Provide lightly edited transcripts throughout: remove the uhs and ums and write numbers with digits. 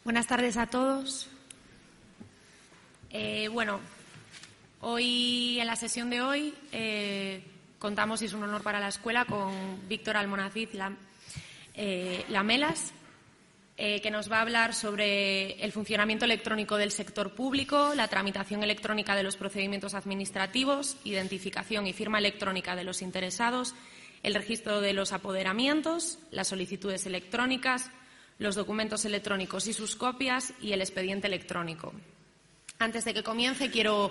Buenas tardes a todos. Hoy, en la sesión de hoy, contamos, y es un honor para la escuela, con Víctor Almonacid Lamelas, que nos va a hablar sobre el funcionamiento electrónico del sector público, la tramitación electrónica de los procedimientos administrativos, identificación y firma electrónica de los interesados, el registro de los apoderamientos, las solicitudes electrónicas, los documentos electrónicos y sus copias y el expediente electrónico. Antes de que comience, quiero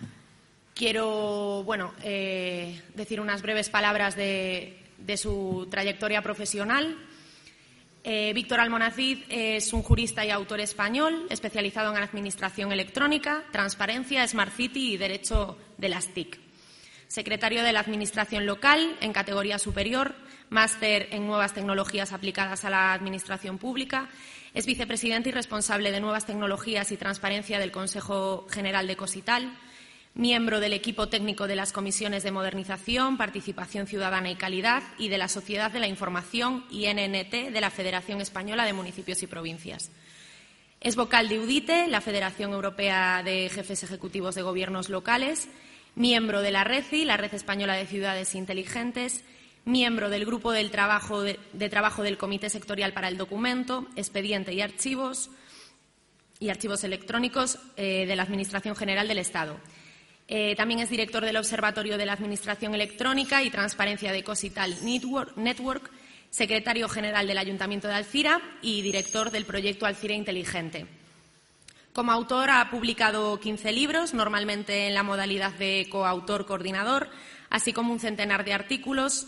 decir unas breves palabras de su trayectoria profesional. Víctor Almonacid es un jurista y autor español especializado en Administración Electrónica, Transparencia, Smart City y Derecho de las TIC. Secretario de la Administración Local en categoría superior, máster en Nuevas Tecnologías aplicadas a la Administración Pública. Es vicepresidente y responsable de Nuevas Tecnologías y Transparencia del Consejo General de Cosital. Miembro del equipo técnico de las comisiones de Modernización, Participación Ciudadana y Calidad y de la Sociedad de la Información INNT de la Federación Española de Municipios y Provincias. Es vocal de UDITE, la Federación Europea de Jefes Ejecutivos de Gobiernos Locales. Miembro de la RECI, la Red Española de Ciudades Inteligentes. Miembro del Grupo de Trabajo del Comité Sectorial para el Documento, Expediente y Archivos Electrónicos de la Administración General del Estado. También es director del Observatorio de la Administración Electrónica y Transparencia de Cosital Network, secretario general del Ayuntamiento de Alzira y director del proyecto Alzira Inteligente. Como autor ha publicado 15 libros, normalmente en la modalidad de coautor-coordinador, así como un centenar de artículos.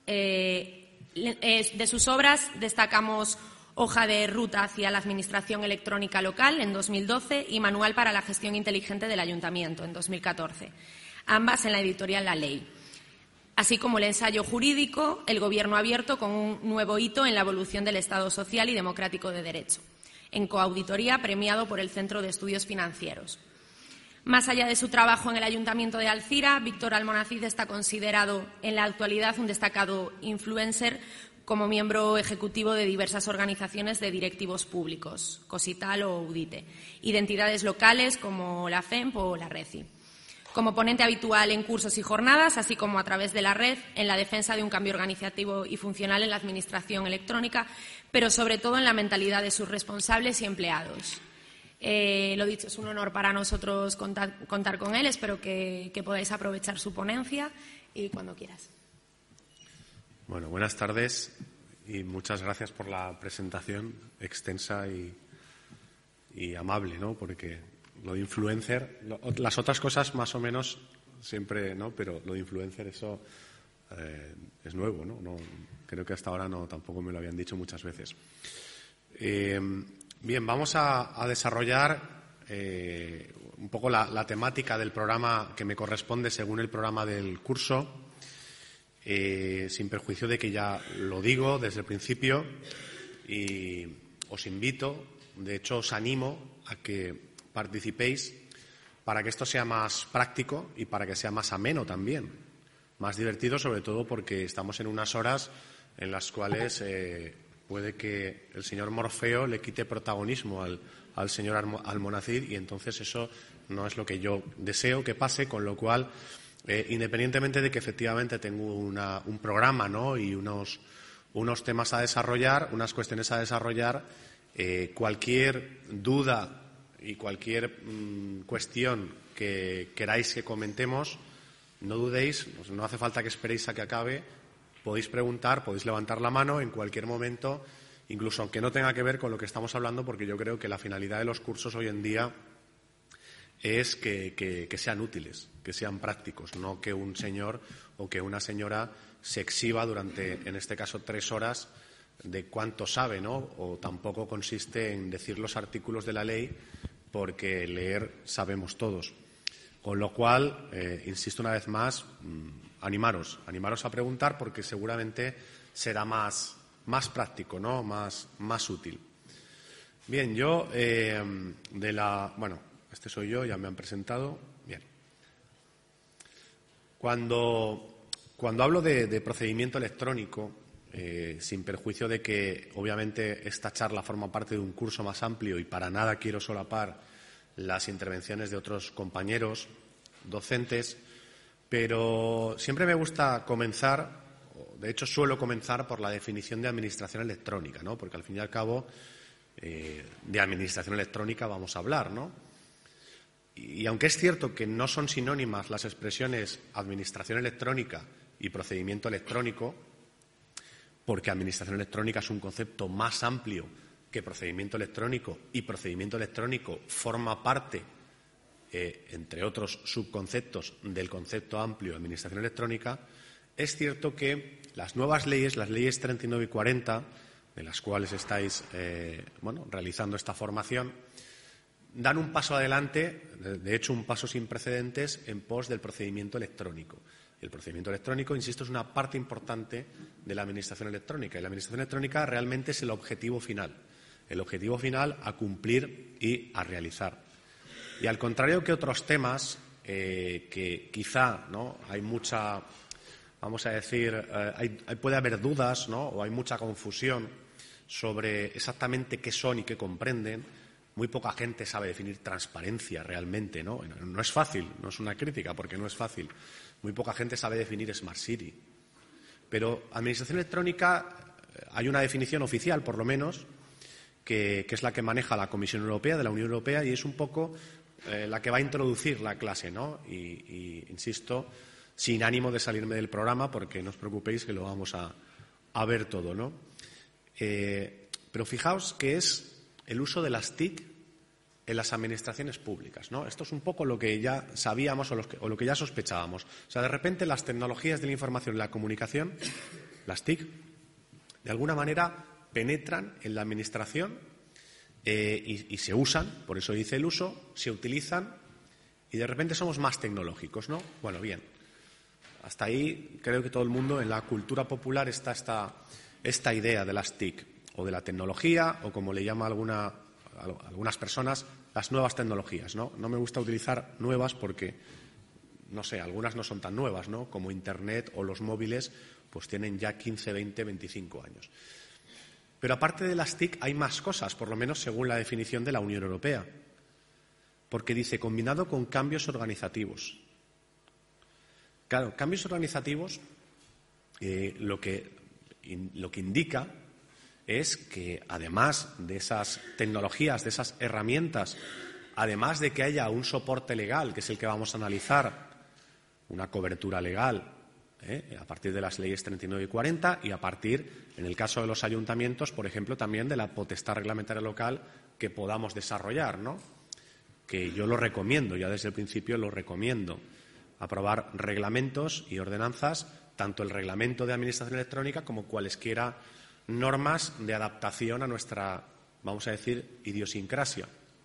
De sus obras destacamos Hoja de Ruta hacia la Administración Electrónica Local en 2012 y Manual para la Gestión Inteligente del Ayuntamiento en 2014, ambas en la editorial La Ley, así como el ensayo jurídico El Gobierno Abierto con un nuevo hito en la evolución del Estado social y democrático de derecho, en coauditoría premiado por el Centro de Estudios Financieros. Más allá de su trabajo en el Ayuntamiento de Alzira, Víctor Almonacid está considerado en la actualidad un destacado influencer como miembro ejecutivo de diversas organizaciones de directivos públicos, Cosital o UDITE, y de entidades locales como la FEMP o la RECI. Como ponente habitual en cursos y jornadas, así como a través de la red, en la defensa de un cambio organizativo y funcional en la administración electrónica, pero sobre todo en la mentalidad de sus responsables y empleados. Lo dicho, es un honor para nosotros contar con él. Espero que podáis aprovechar su ponencia y cuando quieras. Bueno, buenas tardes y muchas gracias por la presentación extensa y amable, ¿no? Porque lo de influencer, las otras cosas más o menos siempre, ¿no? Pero lo de influencer, eso es nuevo, ¿no? Creo que hasta ahora tampoco me lo habían dicho muchas veces. Bien, vamos a desarrollar un poco la temática del programa que me corresponde según el programa del curso, sin perjuicio de que ya lo digo desde el principio y os invito, de hecho os animo a que participéis para que esto sea más práctico y para que sea más ameno también, más divertido, sobre todo porque estamos en unas horas en las cuales puede que el señor Morfeo le quite protagonismo al señor Almonacid y entonces eso no es lo que yo deseo que pase, con lo cual, independientemente de que efectivamente tengo un programa, ¿no? Y unos temas a desarrollar, unas cuestiones a desarrollar, cualquier duda y cualquier cuestión que queráis que comentemos, no dudéis, no hace falta que esperéis a que acabe. Podéis preguntar, podéis levantar la mano en cualquier momento, incluso aunque no tenga que ver con lo que estamos hablando, porque yo creo que la finalidad de los cursos hoy en día es que sean útiles, que sean prácticos, no que un señor o que una señora se exhiba durante, en este caso, 3 horas de cuánto sabe, ¿no? O tampoco consiste en decir los artículos de la ley, porque leer sabemos todos. Con lo cual, insisto una vez más, animaros a preguntar, porque seguramente será más práctico, ¿no? Más útil. Bien, yo este soy yo, ya me han presentado. Bien. Cuando hablo de procedimiento electrónico, sin perjuicio de que obviamente esta charla forma parte de un curso más amplio y para nada quiero solapar las intervenciones de otros compañeros docentes, pero siempre me gusta comenzar, de hecho suelo comenzar por la definición de administración electrónica, ¿no? Porque al fin y al cabo de administración electrónica vamos a hablar, ¿no? Y aunque es cierto que no son sinónimas las expresiones administración electrónica y procedimiento electrónico, porque administración electrónica es un concepto más amplio que procedimiento electrónico y procedimiento electrónico forma parte, entre otros subconceptos, del concepto amplio de administración electrónica, es cierto que las nuevas leyes, las leyes 39 y 40, de las cuales estáis realizando esta formación, dan un paso adelante, de hecho un paso sin precedentes, en pos del procedimiento electrónico. El procedimiento electrónico, insisto, es una parte importante de la administración electrónica y la administración electrónica realmente es el objetivo final a cumplir y a realizar. Y al contrario que otros temas que quizá hay mucha, vamos a decir, puede haber dudas, ¿no? O hay mucha confusión sobre exactamente qué son y qué comprenden. Muy poca gente sabe definir transparencia realmente, ¿no? No es fácil, no es una crítica porque no es fácil. Muy poca gente sabe definir Smart City. Pero administración electrónica, hay una definición oficial, por lo menos, que es la que maneja la Comisión Europea, de la Unión Europea, y es un poco la que va a introducir la clase, ¿no? Y insisto, sin ánimo de salirme del programa, porque no os preocupéis que lo vamos a ver todo, ¿no? Pero fijaos que es el uso de las TIC en las administraciones públicas, ¿no? Esto es un poco lo que ya sabíamos o lo que ya sospechábamos. O sea, de repente las tecnologías de la información y la comunicación, las TIC, de alguna manera penetran en la administración y se usan, por eso dice el uso, se utilizan y de repente somos más tecnológicos, ¿no? Bueno, bien. Hasta ahí creo que todo el mundo, en la cultura popular, está esta idea de las TIC o de la tecnología o, como le llama algunas personas, las nuevas tecnologías, ¿no? No me gusta utilizar nuevas porque, no sé, algunas no son tan nuevas, ¿no? Como Internet o los móviles, pues tienen ya 15, 20, 25 años. Pero aparte de las TIC hay más cosas, por lo menos según la definición de la Unión Europea, porque dice combinado con cambios organizativos. Claro, cambios organizativos lo que indica es que además de esas tecnologías, de esas herramientas, además de que haya un soporte legal, que es el que vamos a analizar, una cobertura legal, a partir de las leyes 39 y 40 y a partir, en el caso de los ayuntamientos, por ejemplo, también de la potestad reglamentaria local que podamos desarrollar, ¿no? Que yo lo recomiendo, ya desde el principio lo recomiendo, aprobar reglamentos y ordenanzas, tanto el reglamento de administración electrónica como cualesquiera normas de adaptación a nuestra, vamos a decir, idiosincrasia.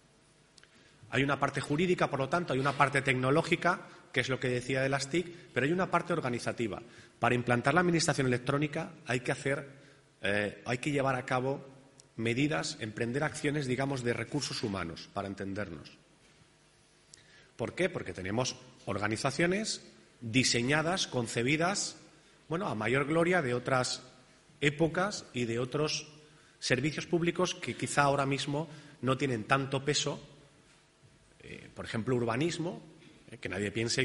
Hay una parte jurídica, por lo tanto, hay una parte tecnológica, que es lo que decía de las TIC, pero hay una parte organizativa. Para implantar la administración electrónica hay que llevar a cabo medidas, emprender acciones, digamos, de recursos humanos, para entendernos. ¿Por qué? Porque tenemos organizaciones diseñadas, concebidas, a mayor gloria de otras épocas y de otros servicios públicos que quizá ahora mismo no tienen tanto peso, por ejemplo, urbanismo, que nadie piense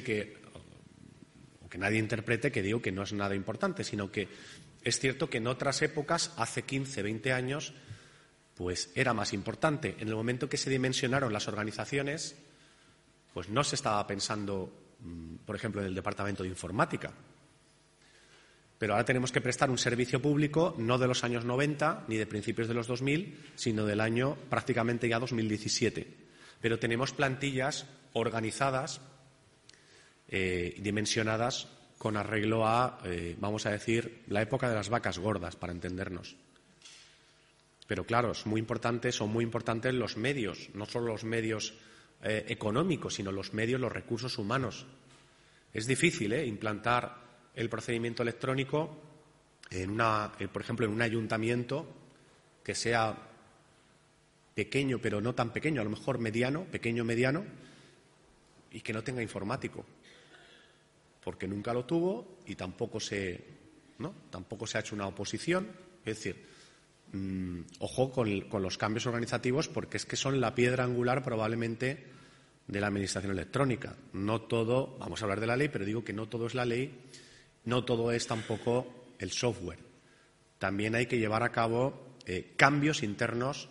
o que nadie interprete que digo que no es nada importante, sino que es cierto que en otras épocas, hace 15, 20 años, pues era más importante. En el momento que se dimensionaron las organizaciones, pues no se estaba pensando, por ejemplo, en el departamento de informática. Pero ahora tenemos que prestar un servicio público no de los años 90 ni de principios de los 2000, sino del año prácticamente ya 2017. Pero tenemos plantillas organizadas, dimensionadas con arreglo a, vamos a decir, la época de las vacas gordas, para entendernos. Pero claro, son muy importantes los medios, no solo los medios económicos, sino los medios, los recursos humanos. Es difícil implantar el procedimiento electrónico por ejemplo, en un ayuntamiento que sea pequeño, pero no tan pequeño, a lo mejor mediano, pequeño, mediano, y que no tenga informático, porque nunca lo tuvo y tampoco se ¿no? Tampoco se ha hecho una oposición. Es decir, ojo con los cambios organizativos, porque es que son la piedra angular probablemente de la administración electrónica. No todo, vamos a hablar de la ley, pero digo que no todo es la ley, no todo es tampoco el software. También hay que llevar a cabo cambios internos,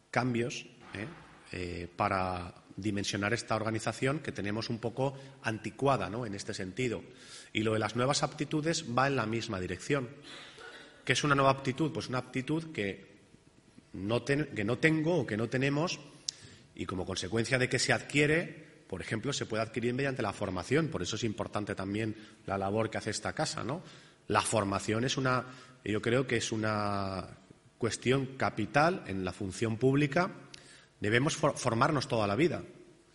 para dimensionar esta organización que tenemos un poco anticuada, ¿no?, en este sentido. Y lo de las nuevas aptitudes va en la misma dirección. ¿Qué es una nueva aptitud? Pues una aptitud que no tengo o que no tenemos, y como consecuencia de que se adquiere, por ejemplo, se puede adquirir mediante la formación. Por eso es importante también la labor que hace esta casa, ¿no? La formación yo creo que es una cuestión capital en la función pública. Debemos formarnos toda la vida.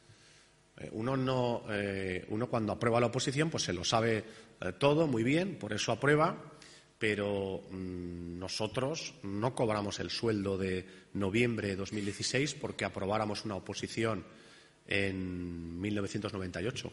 Uno cuando aprueba la oposición, pues se lo sabe todo muy bien, por eso aprueba, pero nosotros no cobramos el sueldo de noviembre de 2016 porque aprobáramos una oposición en 1998.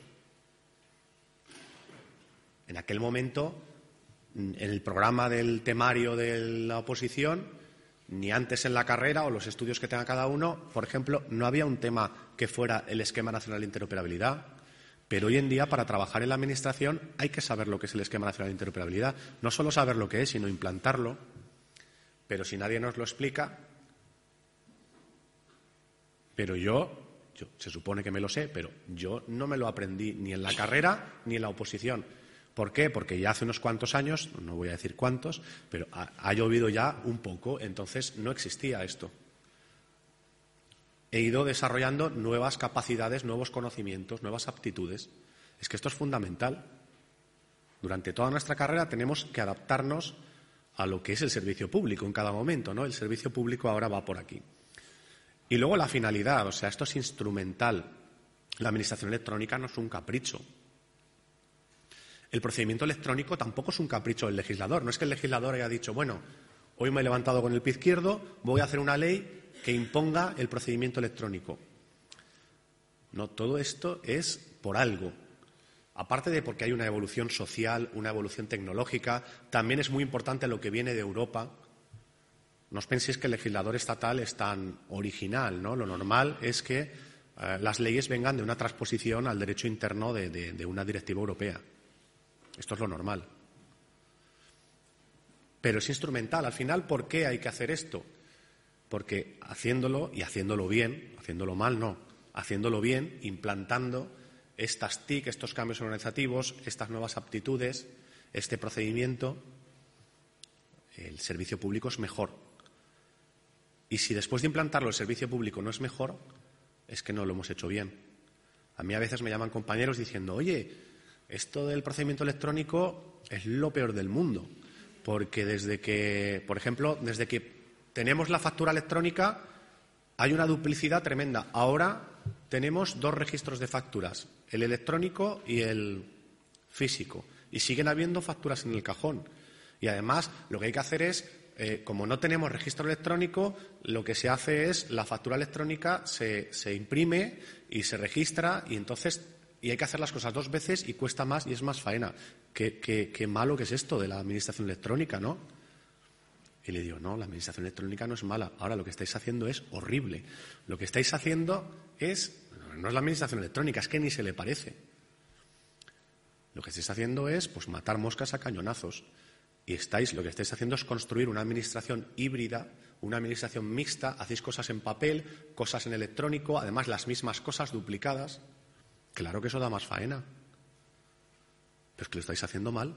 En aquel momento, en el programa del temario de la oposición, ni antes en la carrera o los estudios que tenga cada uno, por ejemplo, no había un tema que fuera el Esquema Nacional de Interoperabilidad. Pero hoy en día, para trabajar en la Administración, hay que saber lo que es el Esquema Nacional de Interoperabilidad. No solo saber lo que es, sino implantarlo. Pero si nadie nos lo explica, pero yo se supone que me lo sé, pero yo no me lo aprendí ni en la carrera ni en la oposición. ¿Por qué? Porque ya hace unos cuantos años, no voy a decir cuántos, pero ha llovido ya un poco, entonces no existía esto. He ido desarrollando nuevas capacidades, nuevos conocimientos, nuevas aptitudes. Es que esto es fundamental. Durante toda nuestra carrera tenemos que adaptarnos a lo que es el servicio público en cada momento, ¿no? El servicio público ahora va por aquí. Y luego la finalidad, o sea, esto es instrumental. La administración electrónica no es un capricho. El procedimiento electrónico tampoco es un capricho del legislador. No es que el legislador haya dicho, bueno, hoy me he levantado con el pie izquierdo, voy a hacer una ley que imponga el procedimiento electrónico. No, todo esto es por algo. Aparte de porque hay una evolución social, una evolución tecnológica, también es muy importante lo que viene de Europa. No os penséis que el legislador estatal es tan original, ¿no? Lo normal es que las leyes vengan de una transposición al derecho interno de una directiva europea. Esto es lo normal. Pero es instrumental. Al final, ¿por qué hay que hacer esto? Porque haciéndolo, y haciéndolo bien, haciéndolo mal no, haciéndolo bien, implantando estas TIC, estos cambios organizativos, estas nuevas aptitudes, este procedimiento, el servicio público es mejor. Y si después de implantarlo el servicio público no es mejor, es que no lo hemos hecho bien. A mí a veces me llaman compañeros diciendo, oye, esto del procedimiento electrónico es lo peor del mundo, porque desde que tenemos la factura electrónica, hay una duplicidad tremenda. Ahora tenemos 2 registros de facturas, el electrónico y el físico, y siguen habiendo facturas en el cajón. Y además, lo que hay que hacer es, como no tenemos registro electrónico, lo que se hace es, la factura electrónica se imprime y se registra, y hay que hacer las cosas 2 veces y cuesta más y es más faena. Qué malo que es esto de la administración electrónica, ¿no? Y le digo, no, la administración electrónica no es mala. Ahora lo que estáis haciendo es horrible. Lo que estáis haciendo no es la administración electrónica, es que ni se le parece. Lo que estáis haciendo es pues matar moscas a cañonazos. Y lo que estáis haciendo es construir una administración híbrida, una administración mixta. Hacéis cosas en papel, cosas en electrónico, además las mismas cosas duplicadas. Claro que eso da más faena. Pero es que lo estáis haciendo mal.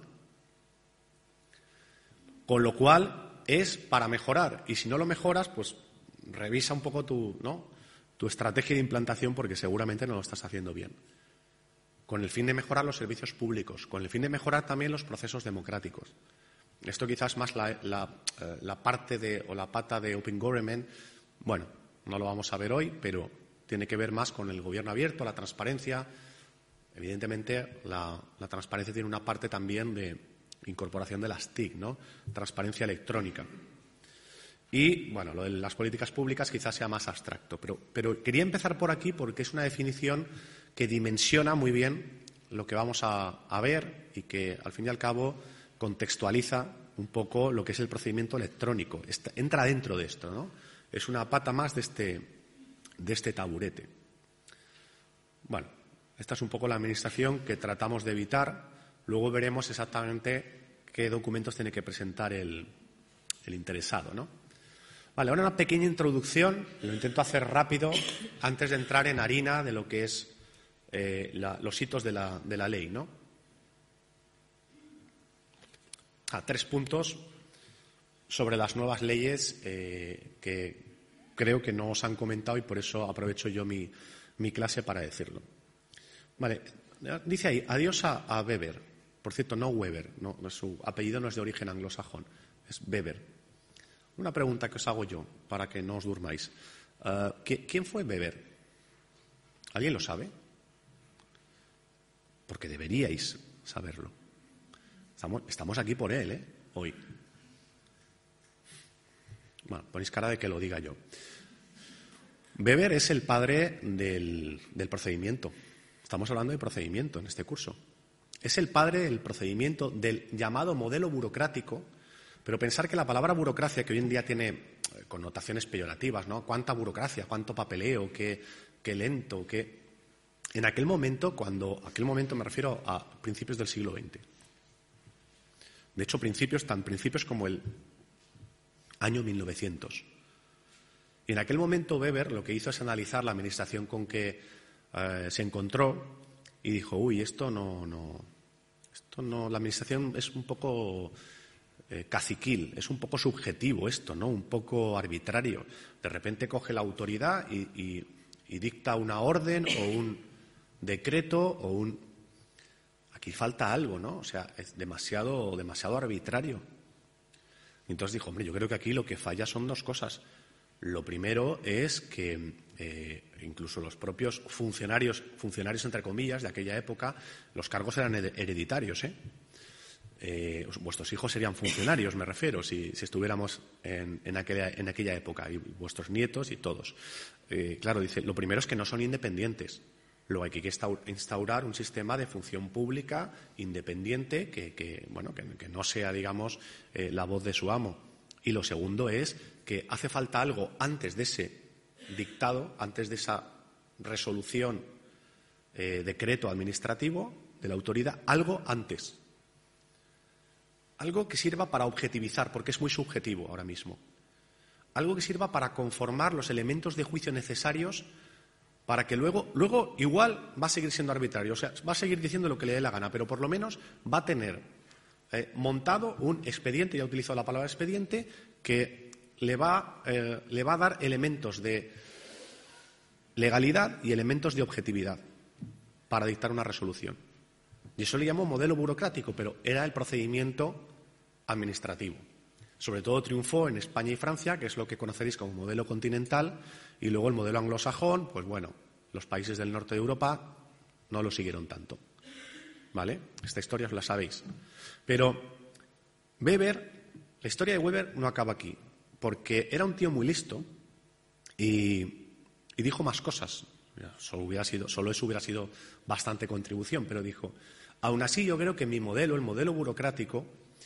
Con lo cual es para mejorar. Y si no lo mejoras, pues revisa un poco tu estrategia de implantación, porque seguramente no lo estás haciendo bien. Con el fin de mejorar los servicios públicos, con el fin de mejorar también los procesos democráticos. Esto quizás más la parte o la pata de Open Government, bueno, no lo vamos a ver hoy, pero tiene que ver más con el gobierno abierto, la transparencia. Evidentemente, la transparencia tiene una parte también de incorporación de las TIC, ¿no? Transparencia electrónica. Y, bueno, lo de las políticas públicas quizás sea más abstracto. Pero quería empezar por aquí porque es una definición que dimensiona muy bien lo que vamos a ver y que, al fin y al cabo, contextualiza un poco lo que es el procedimiento electrónico. Entra dentro de esto, ¿no? Es una pata más de este taburete. Bueno, esta es un poco la administración que tratamos de evitar. Luego veremos exactamente qué documentos tiene que presentar el interesado, ¿no? Vale, ahora una pequeña introducción, lo intento hacer rápido antes de entrar en harina de lo que es los hitos de la ley, ¿no? 3 puntos sobre las nuevas leyes que creo que no os han comentado y por eso aprovecho yo mi clase para decirlo. Vale, dice ahí, adiós a Weber. Por cierto, no Weber, no, su apellido no es de origen anglosajón, es Weber. Una pregunta que os hago yo, para que no os durmáis. ¿Quién fue Weber? ¿Alguien lo sabe? Porque deberíais saberlo. Estamos aquí por él, hoy. Bueno, ponéis cara de que lo diga yo. Weber es el padre del procedimiento. Estamos hablando de procedimiento en este curso. Es el padre del procedimiento, del llamado modelo burocrático, pero pensar que la palabra burocracia, que hoy en día tiene connotaciones peyorativas, ¿no? ¿Cuánta burocracia? ¿Cuánto papeleo? ¿Qué lento? ¿Qué? En aquel momento, me refiero a principios del siglo XX. De hecho, tan principios como el año 1900. Y en aquel momento Weber lo que hizo es analizar la administración con que se encontró y dijo, uy, esto no, la administración es un poco caciquil, es un poco subjetivo esto, ¿no? Un poco arbitrario. De repente coge la autoridad y dicta una orden o un decreto o un... Aquí falta algo, ¿no? O sea, es demasiado arbitrario. Y entonces dijo, hombre, yo creo que aquí lo que falla son 2 cosas. Lo primero es que incluso los propios funcionarios entre comillas de aquella época, los cargos eran hereditarios, vuestros hijos serían funcionarios, me refiero, si estuviéramos en aquella época, y vuestros nietos y todos. Claro, dice, lo primero es que no son independientes. Luego hay que instaurar un sistema de función pública independiente que no sea, digamos, la voz de su amo. Y lo segundo es que hace falta algo antes de ese dictado, antes de esa resolución, decreto administrativo de la autoridad, algo antes. Algo que sirva para objetivizar, porque es muy subjetivo ahora mismo. Algo que sirva para conformar los elementos de juicio necesarios para que luego igual va a seguir siendo arbitrario, o sea, va a seguir diciendo lo que le dé la gana, pero por lo menos va a tener montado un expediente, ya he utilizado la palabra expediente, que le va a dar elementos de legalidad y elementos de objetividad para dictar una resolución. Y eso le llamo modelo burocrático, pero era el procedimiento administrativo. Sobre todo triunfó en España y Francia, que es lo que conoceréis como modelo continental, y luego el modelo anglosajón, pues bueno, los países del norte de Europa no lo siguieron tanto. ¿Vale? Esta historia os la sabéis. Pero Weber, la historia de Weber no acaba aquí, porque era un tío muy listo y dijo más cosas. Solo eso hubiera sido bastante contribución, pero dijo, aún así yo creo que mi modelo, el modelo burocrático,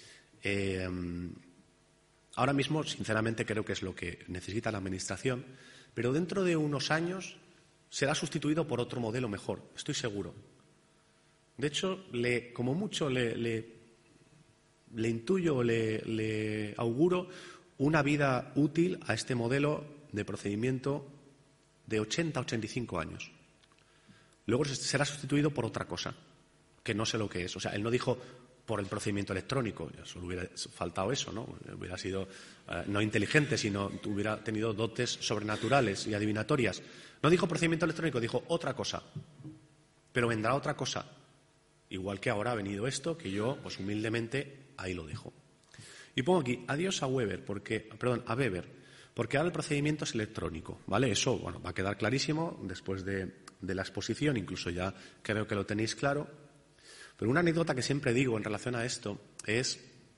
ahora mismo, sinceramente, creo que es lo que necesita la Administración, pero dentro de unos años será sustituido por otro modelo mejor, estoy seguro. De hecho, como mucho le intuyo, le auguro una vida útil a este modelo de procedimiento de 80 a 85 años. Luego será sustituido por otra cosa, que no sé lo que es. O sea, él no dijo por el procedimiento electrónico, solo hubiera faltado eso, ¿no? Hubiera sido no inteligente, sino hubiera tenido dotes sobrenaturales y adivinatorias. No dijo procedimiento electrónico, dijo otra cosa. Pero vendrá otra cosa. Igual que ahora ha venido esto, que yo, pues humildemente, ahí lo dejo. Y pongo aquí, adiós a Weber, a Weber, porque ahora el procedimiento es electrónico, ¿vale? Eso, bueno, va a quedar clarísimo después de la exposición, incluso ya creo que lo tenéis claro. Pero una anécdota que siempre digo en relación a esto es,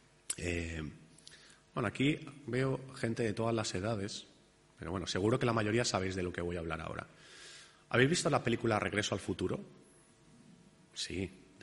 aquí veo gente de todas las edades, pero bueno, seguro que la mayoría sabéis de lo que voy a hablar ahora. ¿Habéis visto la película Regreso al futuro? Sí,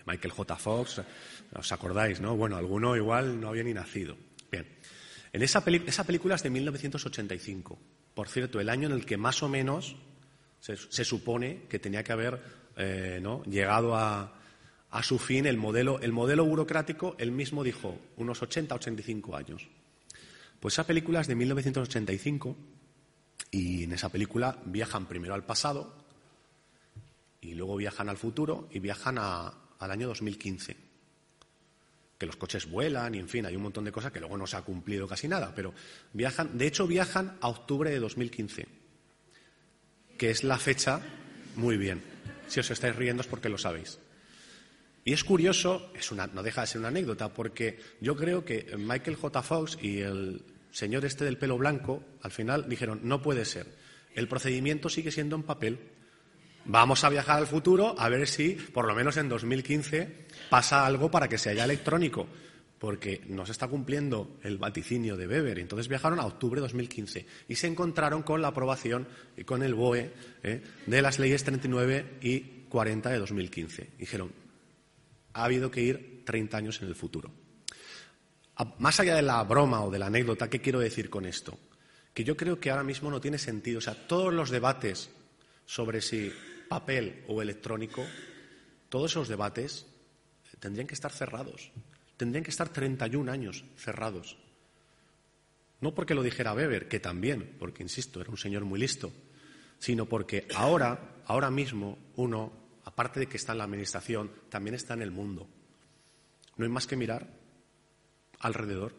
de Michael J. Fox, ¿os acordáis, no? Bueno, alguno igual no había ni nacido. Bien. Esa película es de 1985. Por cierto, el año en el que más o menos se supone que tenía que haber llegado a su fin el modelo burocrático. Él mismo dijo unos 85 años. Pues esa película es de 1985 y en esa película viajan primero al pasado y luego viajan al futuro y viajan al año 2015. Que los coches vuelan y, en fin, hay un montón de cosas que luego no se ha cumplido casi nada, pero viajan a octubre de 2015, que es la fecha, muy bien, si os estáis riendo es porque lo sabéis. Y es curioso, no deja de ser una anécdota, porque yo creo que Michael J. Fox y el señor este del pelo blanco, al final dijeron, no puede ser, el procedimiento sigue siendo en papel. Vamos a viajar al futuro a ver si, por lo menos en 2015, pasa algo para que sea ya electrónico, porque no se está cumpliendo el vaticinio de Weber. Entonces viajaron a octubre de 2015 y se encontraron con la aprobación y con el BOE de las leyes 39 y 40 de 2015. Dijeron, ha habido que ir 30 años en el futuro. Más allá de la broma o de la anécdota, ¿qué quiero decir con esto? Que yo creo que ahora mismo no tiene sentido. O sea, todos los debates sobre si papel o electrónico, todos esos debates tendrían que estar cerrados. Tendrían que estar 31 años cerrados. No porque lo dijera Weber, que también, porque, insisto, era un señor muy listo, sino porque ahora mismo, uno, aparte de que está en la administración, también está en el mundo. No hay más que mirar alrededor.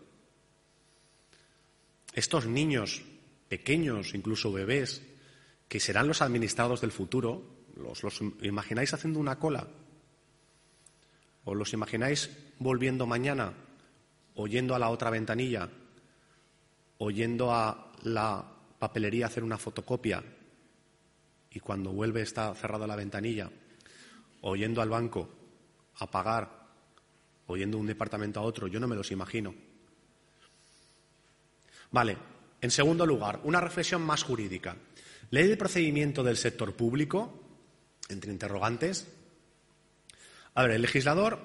Estos niños pequeños, incluso bebés, que serán los administrados del futuro, ¿los imagináis haciendo una cola? ¿O los imagináis volviendo mañana, o yendo a la otra ventanilla, o yendo a la papelería a hacer una fotocopia y cuando vuelve está cerrada la ventanilla, o yendo al banco a pagar, o yendo de un departamento a otro? Yo no me los imagino. Vale, en segundo lugar, una reflexión más jurídica. Ley de procedimiento del sector público, entre interrogantes. A ver, el legislador,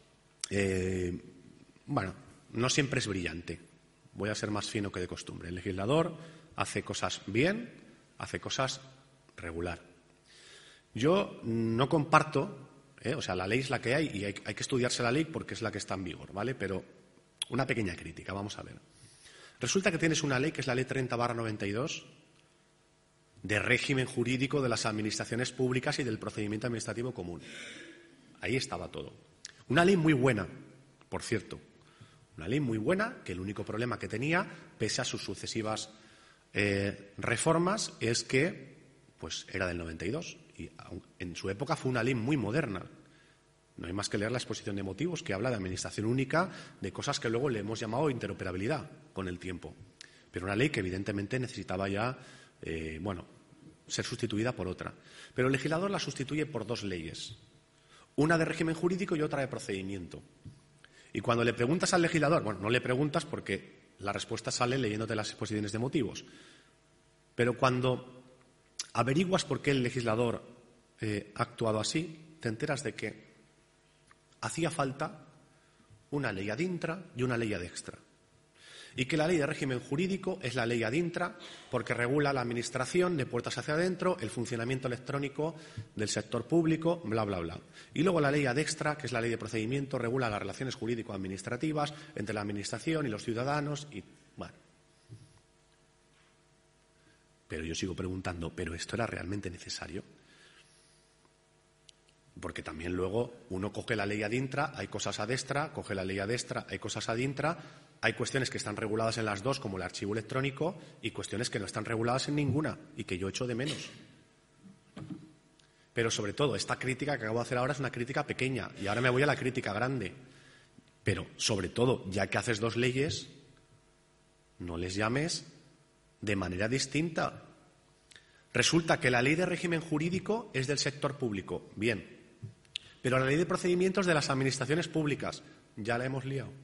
no siempre es brillante. Voy a ser más fino que de costumbre. El legislador hace cosas bien, hace cosas regular. Yo no comparto, la ley es la que hay y hay que estudiarse la ley porque es la que está en vigor, ¿vale? Pero una pequeña crítica, vamos a ver. Resulta que tienes una ley que es la Ley 30/92 de régimen jurídico de las administraciones públicas y del procedimiento administrativo común. Ahí estaba todo. Una ley muy buena, por cierto. Una ley muy buena que el único problema que tenía, pese a sus sucesivas reformas, es que era del 92 y en su época fue una ley muy moderna. No hay más que leer la exposición de motivos que habla de administración única, de cosas que luego le hemos llamado interoperabilidad con el tiempo. Pero una ley que evidentemente necesitaba ya ser sustituida por otra. Pero el legislador la sustituye por dos leyes, una de régimen jurídico y otra de procedimiento. Y cuando le preguntas al legislador, no le preguntas porque la respuesta sale leyéndote las exposiciones de motivos, pero cuando averiguas por qué el legislador ha actuado así, te enteras de que hacía falta una ley ad intra y una ley ad extra. Y que la ley de régimen jurídico es la ley ad intra porque regula la administración de puertas hacia adentro, el funcionamiento electrónico del sector público, bla, bla, bla. Y luego la ley ad extra, que es la ley de procedimiento, regula las relaciones jurídico-administrativas entre la administración y los ciudadanos y, Pero yo sigo preguntando, ¿pero esto era realmente necesario? Porque también luego uno coge la ley ad intra, hay cosas ad extra, coge la ley ad extra, hay cosas ad intra, hay cuestiones que están reguladas en las dos, como el archivo electrónico, y cuestiones que no están reguladas en ninguna y que yo echo de menos. Pero sobre todo, esta crítica que acabo de hacer ahora es una crítica pequeña y ahora me voy a la crítica grande. Pero sobre todo, ya que haces dos leyes, no les llames de manera distinta. Resulta que la ley de régimen jurídico es del sector público. Bien. Pero la ley de procedimientos de las administraciones públicas, ya la hemos liado.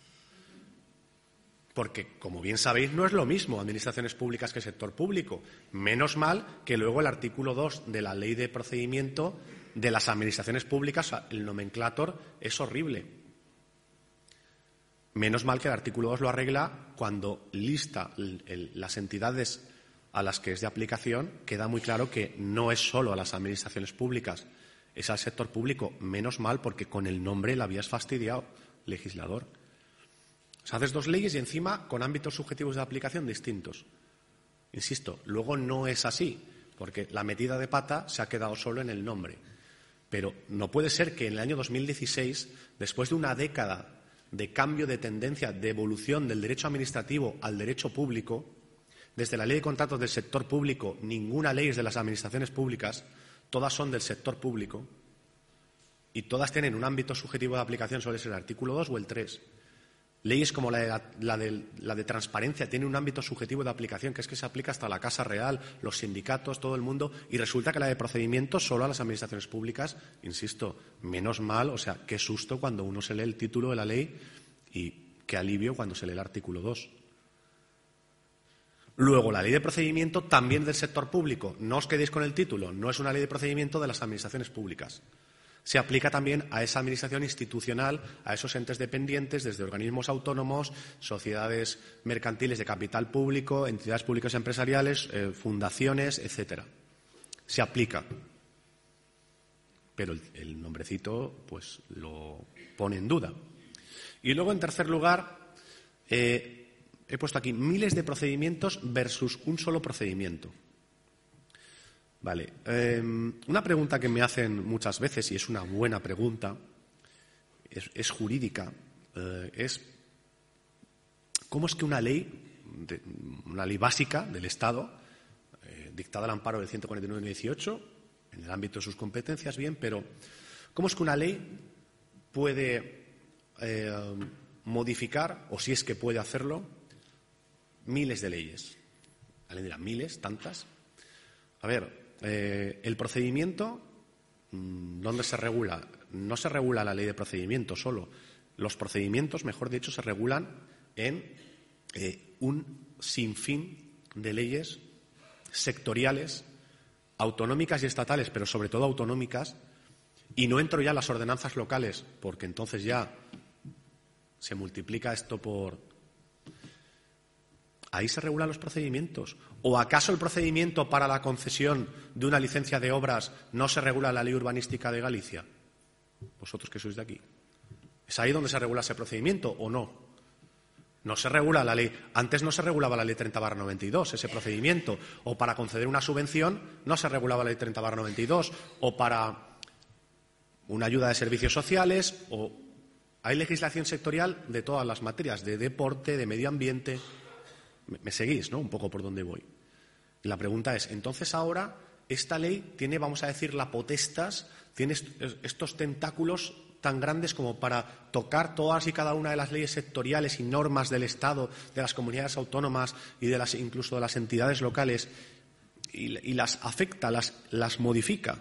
Porque, como bien sabéis, no es lo mismo administraciones públicas que sector público. Menos mal que luego el artículo 2 de la ley de procedimiento de las administraciones públicas, el nomenclator es horrible. Menos mal que el artículo 2 lo arregla cuando lista las entidades a las que es de aplicación. Queda muy claro que no es solo a las administraciones públicas, es al sector público. Menos mal, porque con el nombre la habías fastidiado, legislador. O sea, haces dos leyes y encima con ámbitos subjetivos de aplicación distintos. Insisto, luego no es así, porque la metida de pata se ha quedado solo en el nombre. Pero no puede ser que en el año 2016, después de una década de cambio de tendencia, de evolución del derecho administrativo al derecho público, desde la ley de contratos del sector público, ninguna ley es de las administraciones públicas, todas son del sector público y todas tienen un ámbito subjetivo de aplicación, suele ser el artículo 2 o el 3. Leyes como la de transparencia tiene un ámbito subjetivo de aplicación, que es que se aplica hasta la Casa Real, los sindicatos, todo el mundo, y resulta que la de procedimientos solo a las administraciones públicas. Insisto, menos mal, o sea, qué susto cuando uno se lee el título de la ley y qué alivio cuando se lee el artículo 2. Luego, la ley de procedimiento también del sector público. No os quedéis con el título, no es una ley de procedimiento de las administraciones públicas. Se aplica también a esa administración institucional, a esos entes dependientes, desde organismos autónomos, sociedades mercantiles de capital público, entidades públicas empresariales, fundaciones, etcétera. Se aplica. Pero el nombrecito pues lo pone en duda. Y luego, en tercer lugar, he puesto aquí miles de procedimientos versus un solo procedimiento. Vale. Una pregunta que me hacen muchas veces, y es una buena pregunta, es jurídica, es ¿cómo es que una ley básica del Estado, dictada al amparo del 149/18, en el ámbito de sus competencias, bien, pero ¿cómo es que una ley puede modificar, o si es que puede hacerlo, miles de leyes? Alguien dirá, ¿miles? ¿Tantas? A ver, el procedimiento, ¿dónde se regula? No se regula la ley de procedimiento solo. Los procedimientos, mejor dicho, se regulan en un sinfín de leyes sectoriales, autonómicas y estatales, pero sobre todo autonómicas, y no entro ya en las ordenanzas locales, porque entonces ya se multiplica esto por... Ahí se regulan los procedimientos. ¿O acaso el procedimiento para la concesión de una licencia de obras no se regula en la ley urbanística de Galicia? Vosotros que sois de aquí. ¿Es ahí donde se regula ese procedimiento o no? No se regula la ley. Antes no se regulaba la ley 30/92, ese procedimiento. O para conceder una subvención no se regulaba la ley 30/92. O para una ayuda de servicios sociales. O hay legislación sectorial de todas las materias, de deporte, de medio ambiente. Me seguís, ¿no? Un poco por dónde voy. Y la pregunta es, entonces ahora esta ley tiene, vamos a decir, la potestas, tiene estos tentáculos tan grandes como para tocar todas y cada una de las leyes sectoriales y normas del Estado, de las comunidades autónomas y incluso de las entidades locales, y las afecta, las modifica.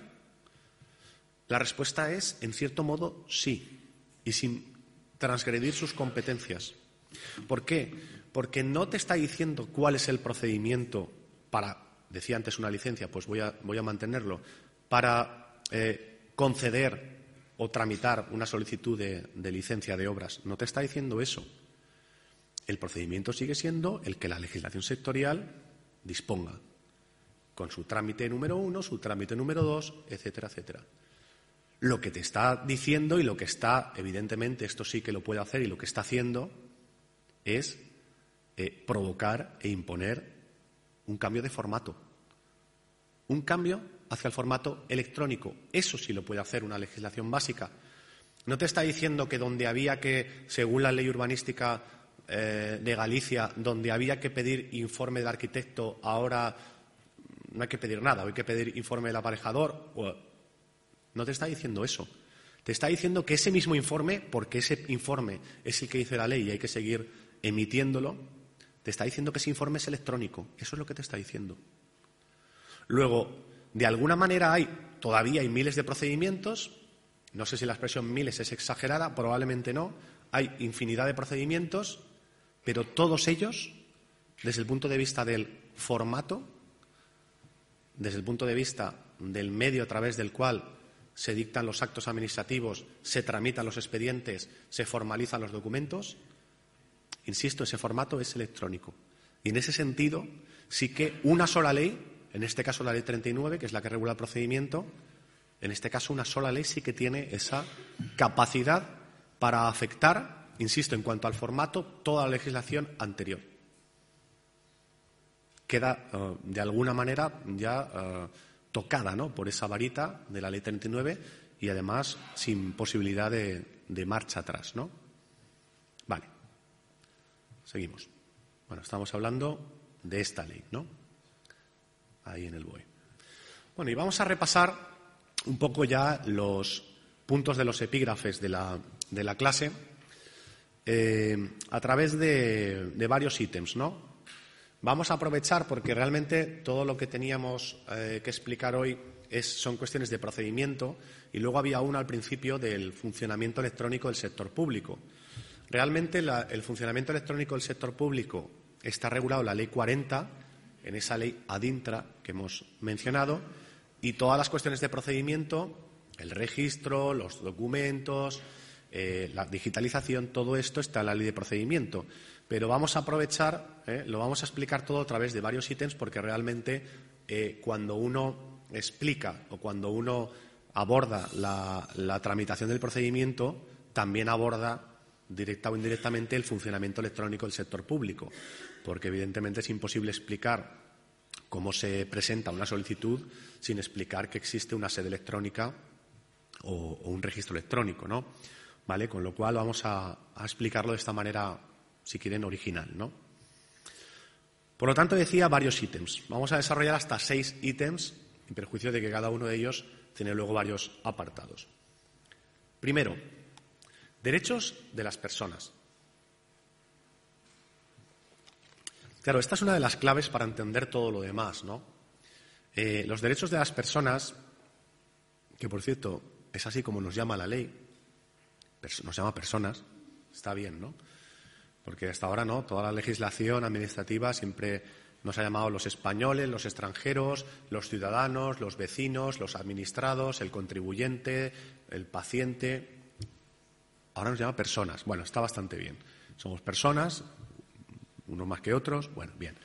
La respuesta es, en cierto modo, sí, y sin transgredir sus competencias. ¿Por qué? Porque no te está diciendo cuál es el procedimiento para, decía antes una licencia, pues voy a mantenerlo, para conceder o tramitar una solicitud de licencia de obras. No te está diciendo eso. El procedimiento sigue siendo el que la legislación sectorial disponga, con su trámite número 1, su trámite número 2, etcétera, etcétera. Lo que te está diciendo y lo que está, evidentemente, esto sí que lo puede hacer y lo que está haciendo es provocar e imponer un cambio de formato. Un cambio hacia el formato electrónico. Eso sí lo puede hacer una legislación básica. No te está diciendo que donde había que, según la ley urbanística de Galicia, donde había que pedir informe del arquitecto, ahora no hay que pedir nada, hay que pedir informe del aparejador. No te está diciendo eso. Te está diciendo que ese mismo informe, porque ese informe es el que dice la ley y hay que seguir emitiéndolo, te está diciendo que ese informe es electrónico. Eso es lo que te está diciendo. Luego, de alguna manera todavía hay miles de procedimientos. No sé si la expresión miles es exagerada, probablemente no. Hay infinidad de procedimientos, pero todos ellos, desde el punto de vista del formato, desde el punto de vista del medio a través del cual se dictan los actos administrativos, se tramitan los expedientes, se formalizan los documentos. Insisto, ese formato es electrónico. Y en ese sentido, sí que una sola ley, en este caso la Ley 39, que es la que regula el procedimiento, en este caso una sola ley sí que tiene esa capacidad para afectar, insisto, en cuanto al formato, toda la legislación anterior. Queda, de alguna manera, ya tocada, ¿no?, por esa varita de la Ley 39 y, además, sin posibilidad de marcha atrás, ¿no? Vale. Seguimos. Bueno, estamos hablando de esta ley, ¿no? Ahí en el BOE. Bueno, y vamos a repasar un poco ya los puntos de los epígrafes de la clase a través de varios ítems, ¿no? Vamos a aprovechar porque realmente todo lo que teníamos que explicar hoy son cuestiones de procedimiento y luego había una al principio del funcionamiento electrónico del sector público. Realmente el funcionamiento electrónico del sector público está regulado en la Ley 40, en esa ley ad intra que hemos mencionado, y todas las cuestiones de procedimiento, el registro, los documentos, la digitalización, todo esto está en la Ley de procedimiento. Pero vamos a aprovechar, lo vamos a explicar todo a través de varios ítems porque realmente cuando uno explica o cuando uno aborda la tramitación del procedimiento, también aborda directa o indirectamente el funcionamiento electrónico del sector público, porque evidentemente es imposible explicar cómo se presenta una solicitud sin explicar que existe una sede electrónica o un registro electrónico, ¿no? ¿Vale? Con lo cual vamos a explicarlo de esta manera, si quieren, original, ¿no? Por lo tanto, decía varios ítems. Vamos a desarrollar hasta 6 ítems, en perjuicio de que cada uno de ellos tiene luego varios apartados. Primero, derechos de las personas. Claro, esta es una de las claves para entender todo lo demás, ¿no? Los derechos de las personas, que por cierto es así como nos llama la ley, nos llama personas, está bien, ¿no? Porque hasta ahora no, toda la legislación administrativa siempre nos ha llamado los españoles, los extranjeros, los ciudadanos, los vecinos, los administrados, el contribuyente, el paciente. Ahora nos llama personas. Bueno, está bastante bien. Somos personas, unos más que otros. Bueno, bien.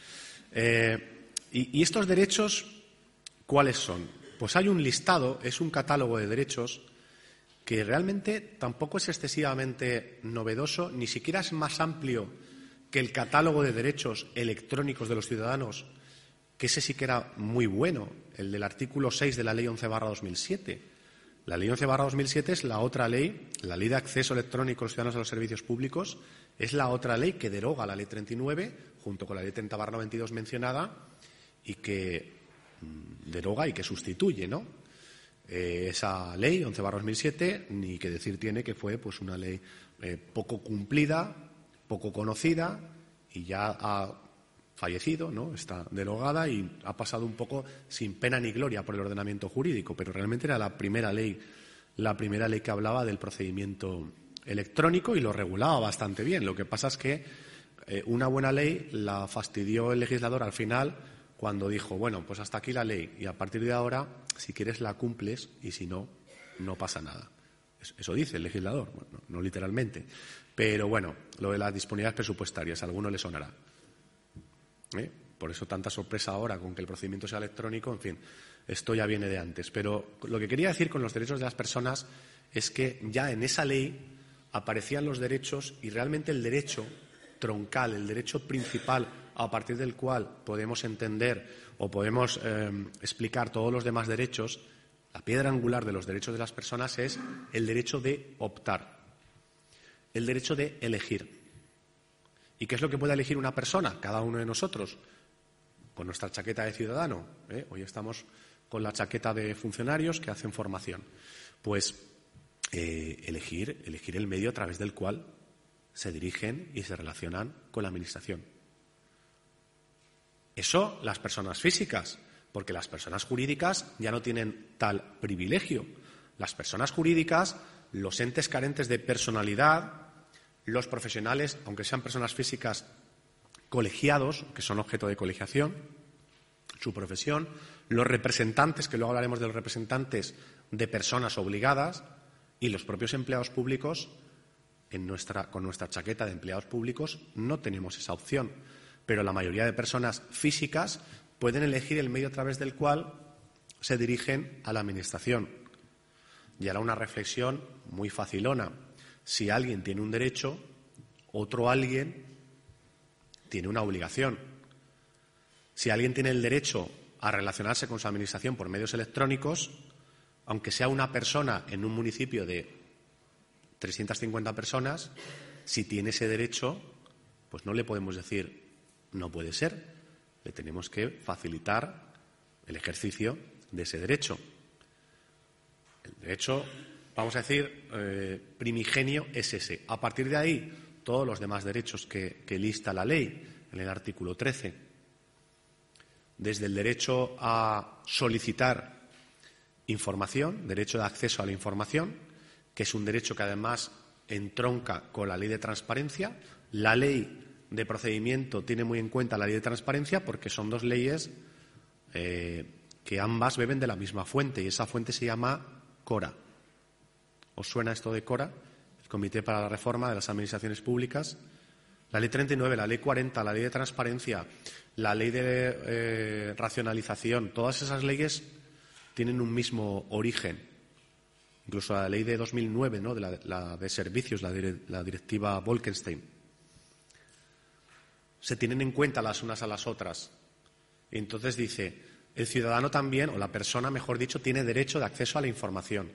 ¿Y estos derechos cuáles son? Pues hay un listado, es un catálogo de derechos que realmente tampoco es excesivamente novedoso, ni siquiera es más amplio que el catálogo de derechos electrónicos de los ciudadanos, que ese sí que era muy bueno, el del artículo 6 de la Ley 11/2007. La Ley 11/2007 es la otra ley, la Ley de Acceso Electrónico de los Ciudadanos a los Servicios Públicos, es la otra ley que deroga la Ley 39, junto con la Ley 30/92 mencionada, y que deroga y que sustituye, ¿no? Esa ley, 11/2007, ni que decir tiene que fue pues una ley poco cumplida, poco conocida y ya ha fallecido, ¿no? Está derogada y ha pasado un poco sin pena ni gloria por el ordenamiento jurídico, pero realmente era la primera ley que hablaba del procedimiento electrónico y lo regulaba bastante bien. Lo que pasa es que una buena ley la fastidió el legislador al final cuando dijo, bueno, pues hasta aquí la ley y a partir de ahora, si quieres la cumples y si no, no pasa nada. Eso dice el legislador, bueno, no literalmente. Pero bueno, lo de las disponibilidades presupuestarias, a alguno le sonará. Por eso tanta sorpresa ahora con que el procedimiento sea electrónico, en fin, esto ya viene de antes. Pero lo que quería decir con los derechos de las personas es que ya en esa ley aparecían los derechos y realmente el derecho troncal, el derecho principal a partir del cual podemos entender o podemos explicar todos los demás derechos, la piedra angular de los derechos de las personas es el derecho de optar, el derecho de elegir. ¿Y qué es lo que puede elegir una persona, cada uno de nosotros? Con nuestra chaqueta de ciudadano. Hoy estamos con la chaqueta de funcionarios que hacen formación. Pues elegir el medio a través del cual se dirigen y se relacionan con la Administración. Eso las personas físicas, porque las personas jurídicas ya no tienen tal privilegio. Las personas jurídicas, los entes carentes de personalidad, los profesionales, aunque sean personas físicas colegiados, que son objeto de colegiación, su profesión, los representantes, que luego hablaremos de los representantes de personas obligadas, y los propios empleados públicos. Con nuestra chaqueta de empleados públicos no tenemos esa opción, pero la mayoría de personas físicas pueden elegir el medio a través del cual se dirigen a la Administración. Y ahora una reflexión muy facilona. Si alguien tiene un derecho, otro alguien tiene una obligación. Si alguien tiene el derecho a relacionarse con su Administración por medios electrónicos, aunque sea una persona en un municipio de 350 personas, si tiene ese derecho, pues no le podemos decir no puede ser. Le tenemos que facilitar el ejercicio de ese derecho. El derecho, vamos a decir, primigenio es ese. A partir de ahí, todos los demás derechos que lista la ley en el artículo 13. Desde el derecho a solicitar información, derecho de acceso a la información, que es un derecho que además entronca con la ley de transparencia. La ley de procedimiento tiene muy en cuenta la ley de transparencia porque son dos leyes que ambas beben de la misma fuente, y esa fuente se llama CORA. ¿Os suena esto de CORA? El Comité para la Reforma de las Administraciones Públicas. La ley 39, la ley 40, la ley de transparencia, la ley de racionalización, todas esas leyes tienen un mismo origen. Incluso la ley de 2009, ¿no?, de la de servicios, la directiva Bolkestein. Se tienen en cuenta las unas a las otras. Y entonces dice, el ciudadano también, o la persona, mejor dicho, tiene derecho de acceso a la información.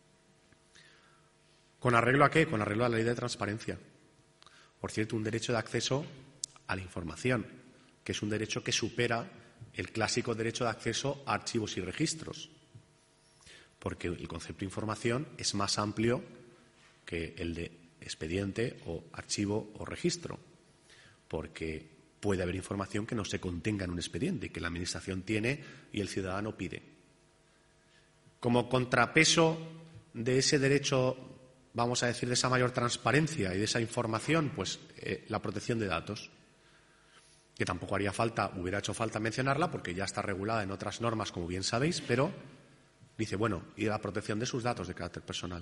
¿Con arreglo a qué? Con arreglo a la ley de transparencia. Por cierto, un derecho de acceso a la información, que es un derecho que supera el clásico derecho de acceso a archivos y registros. Porque el concepto de información es más amplio que el de expediente o archivo o registro, porque puede haber información que no se contenga en un expediente, que la Administración tiene y el ciudadano pide. Como contrapeso de ese derecho, vamos a decir, de esa mayor transparencia y de esa información, pues la protección de datos, que tampoco hubiera hecho falta mencionarla porque ya está regulada en otras normas, como bien sabéis, pero dice, bueno, y la protección de sus datos de carácter personal.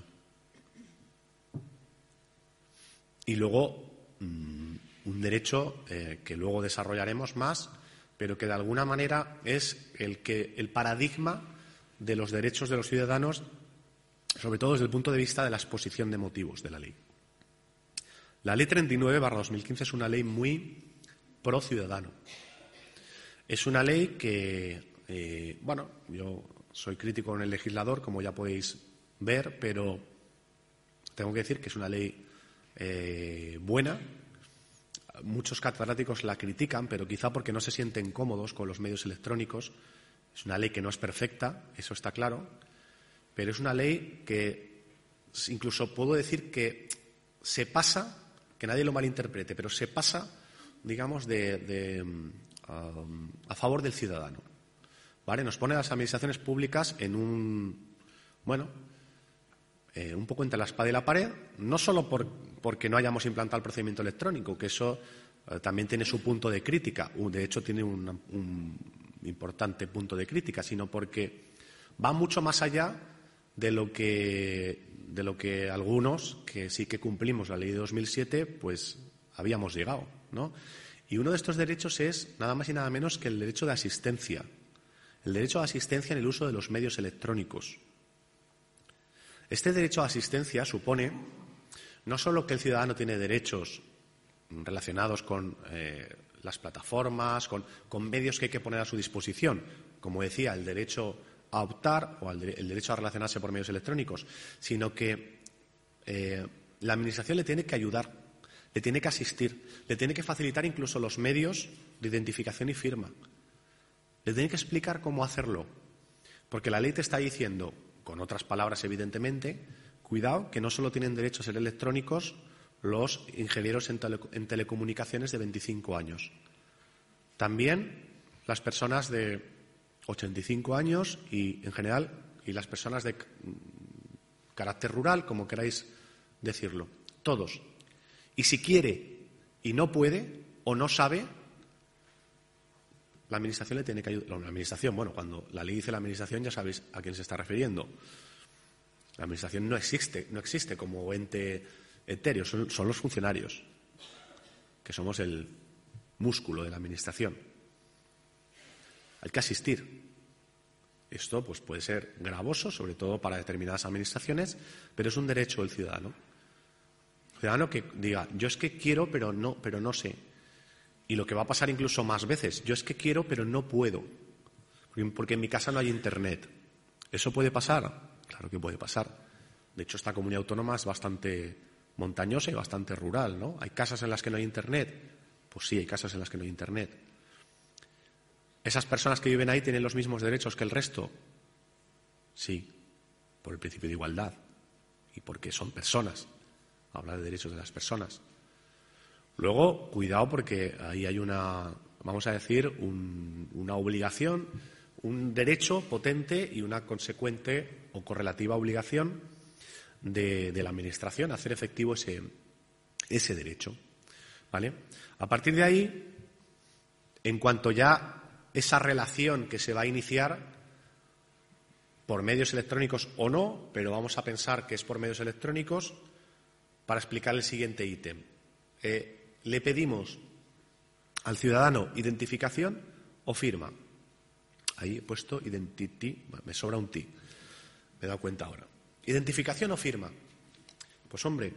Y luego, un derecho que luego desarrollaremos más, pero que de alguna manera es el paradigma de los derechos de los ciudadanos, sobre todo desde el punto de vista de la exposición de motivos de la ley. La Ley 39/2015 es una ley muy pro ciudadano. Es una ley que, yo soy crítico con el legislador, como ya podéis ver, pero tengo que decir que es una ley buena. Muchos catedráticos la critican, pero quizá porque no se sienten cómodos con los medios electrónicos. Es una ley que no es perfecta, eso está claro, pero es una ley que incluso puedo decir que se pasa, que nadie lo malinterprete, pero se pasa, digamos, a favor del ciudadano. ¿Vale? Nos pone a las administraciones públicas en un poco entre la espada y la pared, no solo porque no hayamos implantado el procedimiento electrónico, que eso también tiene su punto de crítica, de hecho tiene un importante punto de crítica, sino porque va mucho más allá de lo que algunos, que sí que cumplimos la ley de 2007, pues habíamos llegado, ¿no? Y uno de estos derechos es nada más y nada menos que el derecho de asistencia. El derecho a asistencia en el uso de los medios electrónicos. Este derecho a asistencia supone no solo que el ciudadano tiene derechos relacionados con las plataformas, con medios que hay que poner a su disposición, como decía, el derecho a optar o el derecho a relacionarse por medios electrónicos, sino que la Administración le tiene que ayudar, le tiene que asistir, le tiene que facilitar incluso los medios de identificación y firma. Le tiene que explicar cómo hacerlo, porque la ley te está diciendo, con otras palabras evidentemente, cuidado, que no solo tienen derecho a ser electrónicos los ingenieros en telecomunicaciones de 25 años. También las personas de 85 años y, en general, y las personas de carácter rural, como queráis decirlo. Todos. Y si quiere y no puede o no sabe, la Administración le tiene que ayudar. La Administración, bueno, cuando la ley dice la Administración ya sabéis a quién se está refiriendo. La Administración no existe como ente etéreo, son los funcionarios, que somos el músculo de la Administración. Hay que asistir. Esto pues puede ser gravoso, sobre todo para determinadas administraciones, pero es un derecho del ciudadano. El ciudadano que diga, yo es que quiero, pero no sé. Y lo que va a pasar incluso más veces, yo es que quiero, pero no puedo, porque en mi casa no hay Internet. ¿Eso puede pasar? Claro que puede pasar. De hecho, esta comunidad autónoma es bastante montañosa y bastante rural, ¿no? ¿Hay casas en las que no hay Internet? Pues sí, hay casas en las que no hay Internet. ¿Esas personas que viven ahí tienen los mismos derechos que el resto? Sí, por el principio de igualdad y porque son personas. Habla de derechos de las personas. Luego, cuidado porque ahí hay una obligación, un derecho potente y una consecuente o correlativa obligación de la Administración a hacer efectivo ese derecho. ¿Vale? A partir de ahí, en cuanto ya esa relación que se va a iniciar por medios electrónicos o no, pero vamos a pensar que es por medios electrónicos, para explicar el siguiente ítem. Le pedimos al ciudadano identificación o firma. Ahí he puesto identity, me sobra un ti, me he dado cuenta ahora. ¿Identificación o firma? Pues hombre,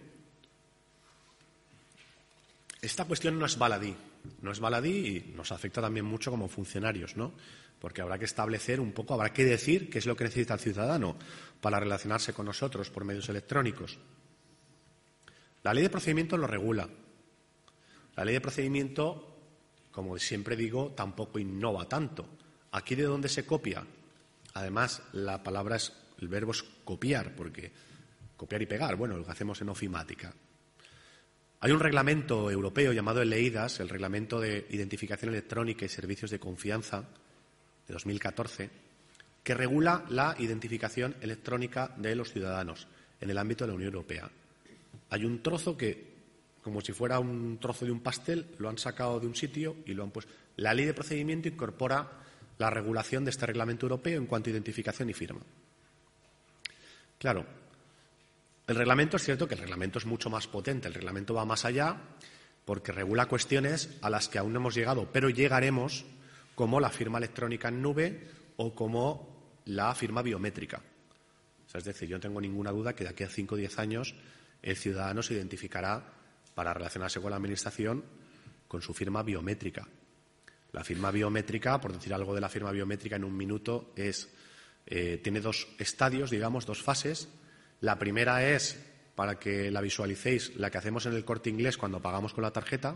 esta cuestión no es baladí y nos afecta también mucho como funcionarios, ¿no? Porque habrá que establecer un poco, habrá que decir qué es lo que necesita el ciudadano para relacionarse con nosotros por medios electrónicos. La ley de procedimiento lo regula. La ley de procedimiento, como siempre digo, tampoco innova tanto. ¿Aquí de dónde se copia? Además, el verbo es copiar, porque copiar y pegar, bueno, lo que hacemos en ofimática. Hay un reglamento europeo llamado el EIDAS, el Reglamento de Identificación Electrónica y Servicios de Confianza, de 2014, que regula la identificación electrónica de los ciudadanos en el ámbito de la Unión Europea. Hay un trozo que, como si fuera un trozo de un pastel, lo han sacado de un sitio y lo han puesto. La ley de procedimiento incorpora la regulación de este reglamento europeo en cuanto a identificación y firma. Claro, el reglamento es cierto que el reglamento es mucho más potente, el reglamento va más allá porque regula cuestiones a las que aún no hemos llegado, pero llegaremos, como la firma electrónica en nube o como la firma biométrica. O sea, es decir, yo no tengo ninguna duda que de aquí a 5 o 10 años el ciudadano se identificará para relacionarse con la Administración con su firma biométrica. La firma biométrica, por decir algo de la firma biométrica en un minuto, tiene 2 estadios, digamos, 2 fases. La primera es, para que la visualicéis, la que hacemos en el Corte Inglés cuando pagamos con la tarjeta.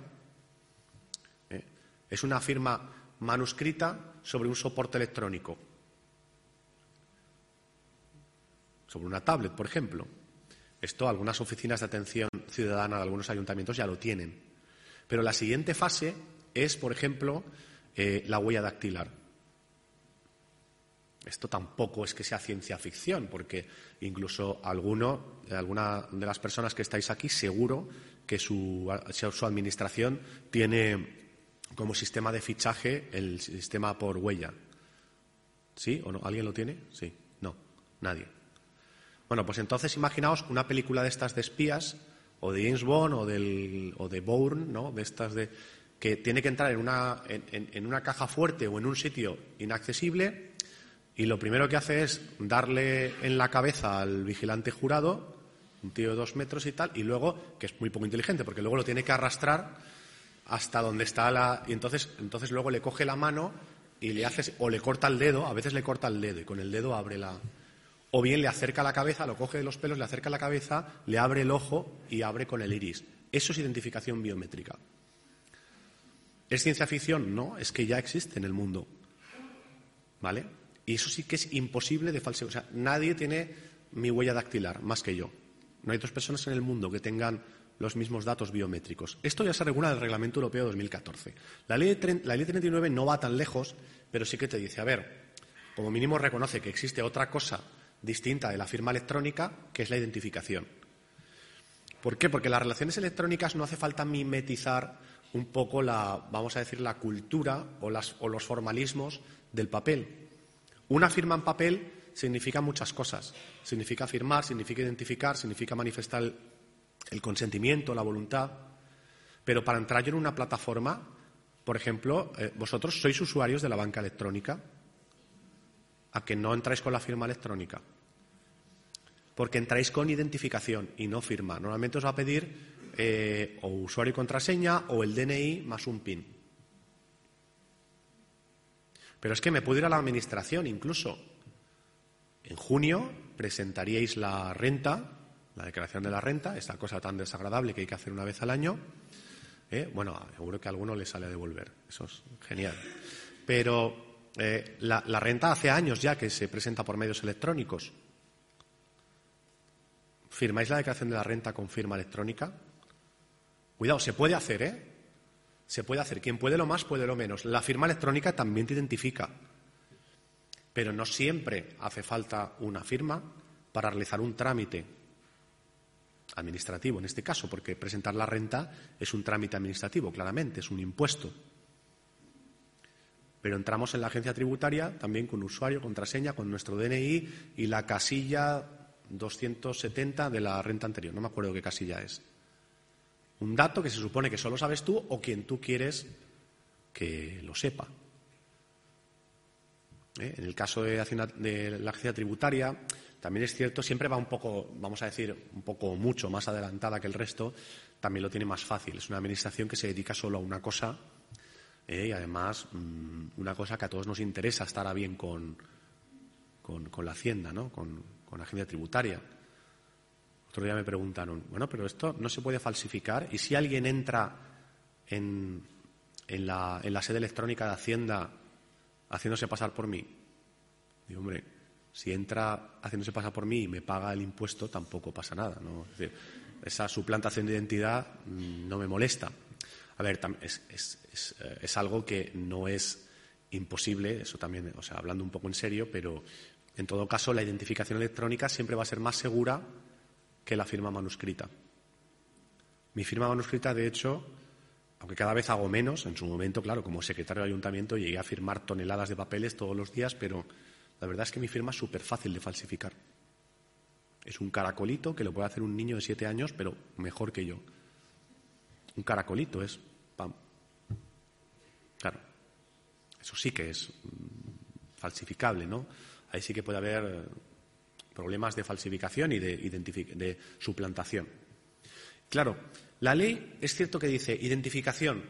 Es una firma manuscrita sobre un soporte electrónico, sobre una tablet, por ejemplo. Esto algunas oficinas de atención ciudadana de algunos ayuntamientos ya lo tienen. Pero la siguiente fase es, por ejemplo, la huella dactilar. Esto tampoco es que sea ciencia ficción, porque incluso alguna de las personas que estáis aquí seguro que su administración tiene como sistema de fichaje el sistema por huella. ¿Sí o no? ¿Alguien lo tiene? Sí. No. Nadie. Bueno, pues entonces imaginaos una película de estas de espías, o de James Bond, o de Bourne, ¿no? De estas que tiene que entrar en una caja fuerte o en un sitio inaccesible, y lo primero que hace es darle en la cabeza al vigilante jurado, un tío de 2 metros y tal, y luego, que es muy poco inteligente, porque luego lo tiene que arrastrar hasta donde está y entonces luego le coge la mano y le hace, o le corta el dedo, a veces le corta el dedo, y con el dedo abre o bien le acerca la cabeza, lo coge de los pelos, le acerca la cabeza, le abre el ojo y abre con el iris. Eso es identificación biométrica. ¿Es ciencia ficción? No, es que ya existe en el mundo. ¿Vale? Y eso sí que es imposible de falsear. O sea, nadie tiene mi huella dactilar, más que yo. No hay 2 personas en el mundo que tengan los mismos datos biométricos. Esto ya se regula en el Reglamento Europeo de 2014. La ley 39 no va tan lejos, pero sí que te dice, a ver, como mínimo reconoce que existe otra cosa distinta de la firma electrónica, que es la identificación. ¿Por qué? Porque las relaciones electrónicas no hace falta mimetizar un poco vamos a decir, la cultura o los formalismos del papel. Una firma en papel significa muchas cosas. Significa firmar, significa identificar, significa manifestar el consentimiento, la voluntad. Pero para entrar yo en una plataforma, por ejemplo, vosotros sois usuarios de la banca electrónica, a que no entráis con la firma electrónica, porque entráis con identificación y no firma. Normalmente os va a pedir o usuario y contraseña o el DNI más un PIN. Pero es que me puedo ir a la administración incluso. En junio presentaríais la renta, la declaración de la renta, esta cosa tan desagradable que hay que hacer una vez al año. Bueno, seguro que a alguno le sale a devolver. Eso es genial. Pero la renta hace años ya que se presenta por medios electrónicos. ¿Firmáis la declaración de la renta con firma electrónica? Cuidado, se puede hacer, Se puede hacer. Quien puede lo más, puede lo menos. La firma electrónica también te identifica. Pero no siempre hace falta una firma para realizar un trámite administrativo, en este caso, porque presentar la renta es un trámite administrativo, claramente, es un impuesto. Pero entramos en la agencia tributaria también con usuario, contraseña, con nuestro DNI y la casilla 270 de la renta anterior. No me acuerdo qué casilla es. Un dato que se supone que solo sabes tú o quien tú quieres que lo sepa. En el caso de la agencia tributaria, también es cierto, siempre va un poco, vamos a decir, un poco mucho más adelantada que el resto, también lo tiene más fácil. Es una administración que se dedica solo a una cosa y además una cosa que a todos nos interesa, estar a bien con la Hacienda, ¿no? Con la agencia tributaria. Otro día me preguntaron, bueno, pero esto no se puede falsificar, y si alguien entra en la sede electrónica de Hacienda haciéndose pasar por mí. Digo, hombre, si entra haciéndose pasar por mí y me paga el impuesto, tampoco pasa nada, ¿no? Es decir, esa suplantación de identidad no me molesta. A ver, es algo que no es imposible, eso también, o sea, hablando un poco en serio, pero en todo caso la identificación electrónica siempre va a ser más segura que la firma manuscrita. Mi firma manuscrita, de hecho, aunque cada vez hago menos, en su momento, claro, como secretario de ayuntamiento llegué a firmar toneladas de papeles todos los días, pero la verdad es que mi firma es súper fácil de falsificar. Es un caracolito que lo puede hacer un niño de 7 años, pero mejor que yo. Un caracolito es pam. Claro, eso sí que es falsificable, ¿no? Ahí sí que puede haber problemas de falsificación y de suplantación. Claro, la ley es cierto que dice identificación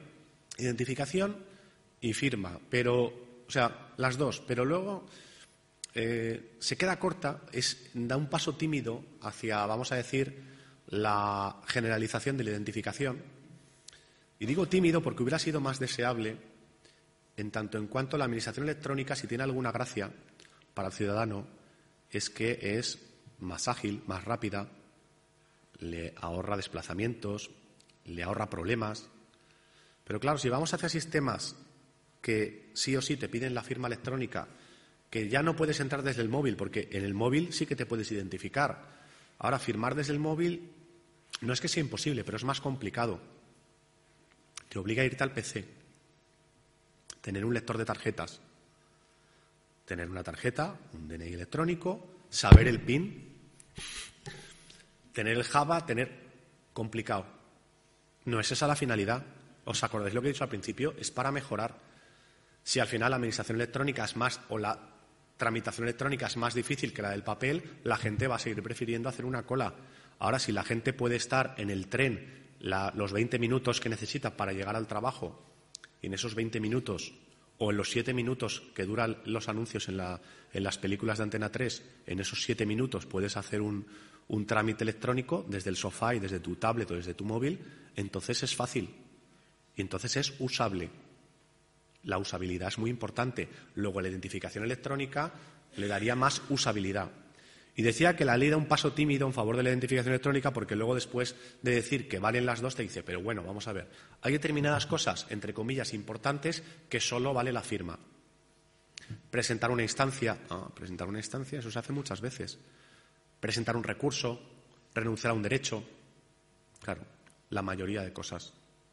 y firma, pero, o sea, las dos, pero luego se queda corta, da un paso tímido hacia, vamos a decir, la generalización de la identificación. Y digo tímido porque hubiera sido más deseable, en tanto en cuanto la administración electrónica, si tiene alguna gracia para el ciudadano, es que es más ágil, más rápida, le ahorra desplazamientos, le ahorra problemas. Pero claro, si vamos hacia sistemas que sí o sí te piden la firma electrónica, que ya no puedes entrar desde el móvil, porque en el móvil sí que te puedes identificar. Ahora, firmar desde el móvil no es que sea imposible, pero es más complicado. Te obliga a irte al PC, tener un lector de tarjetas, tener una tarjeta, un DNI electrónico, saber el PIN, tener el Java, complicado. No es esa la finalidad. ¿Os acordáis lo que he dicho al principio? Es para mejorar. Si al final la administración electrónica es más, o la tramitación electrónica es más difícil que la del papel, la gente va a seguir prefiriendo hacer una cola. Ahora, si la gente puede estar en el tren los 20 minutos que necesita para llegar al trabajo, y en esos 20 minutos o en los 7 minutos que duran los anuncios en las películas de Antena 3, en esos 7 minutos puedes hacer un trámite electrónico desde el sofá y desde tu tablet o desde tu móvil, entonces es fácil y entonces es usable. La usabilidad es muy importante. Luego la identificación electrónica le daría más usabilidad. Y decía que la ley da un paso tímido en favor de la identificación electrónica porque luego, después de decir que valen las dos, te dice, pero bueno, vamos a ver, hay determinadas cosas, entre comillas, importantes que solo vale la firma. Presentar una instancia, eso se hace muchas veces. Presentar un recurso, renunciar a un derecho, claro, la mayoría de cosas.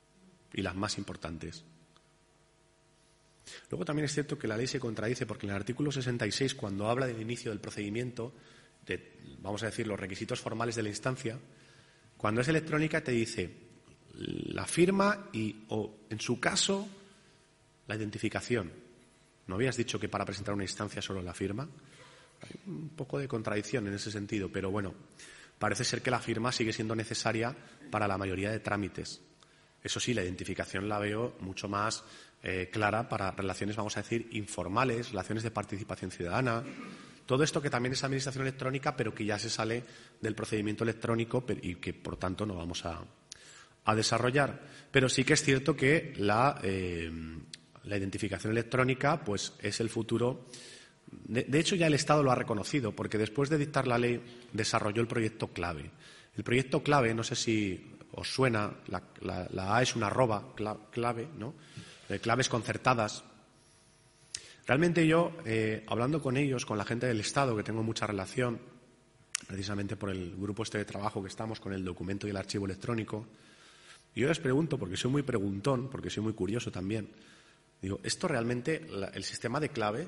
y las más importantes. Luego también es cierto que la ley se contradice porque en el artículo 66, cuando habla del inicio del procedimiento, vamos a decir, los requisitos formales de la instancia, cuando es electrónica te dice la firma o, en su caso, la identificación. ¿No habías dicho que para presentar una instancia solo la firma? Hay un poco de contradicción en ese sentido, pero bueno, parece ser que la firma sigue siendo necesaria para la mayoría de trámites. Eso sí, la identificación la veo mucho más clara para relaciones, vamos a decir, informales, relaciones de participación ciudadana. Todo esto que también es administración electrónica, pero que ya se sale del procedimiento electrónico y que, por tanto, no vamos a desarrollar. Pero sí que es cierto que la identificación electrónica pues, es el futuro. De hecho, ya el Estado lo ha reconocido, porque después de dictar la ley desarrolló el proyecto CLAVE. El proyecto CLAVE, no sé si os suena, la A es una arroba, clave, ¿no? Claves concertadas. Realmente yo, hablando con ellos, con la gente del Estado, que tengo mucha relación, precisamente por el grupo de trabajo que estamos con el documento y el archivo electrónico, yo les pregunto, porque soy muy preguntón, porque soy muy curioso también, digo, ¿esto realmente, el sistema de clave,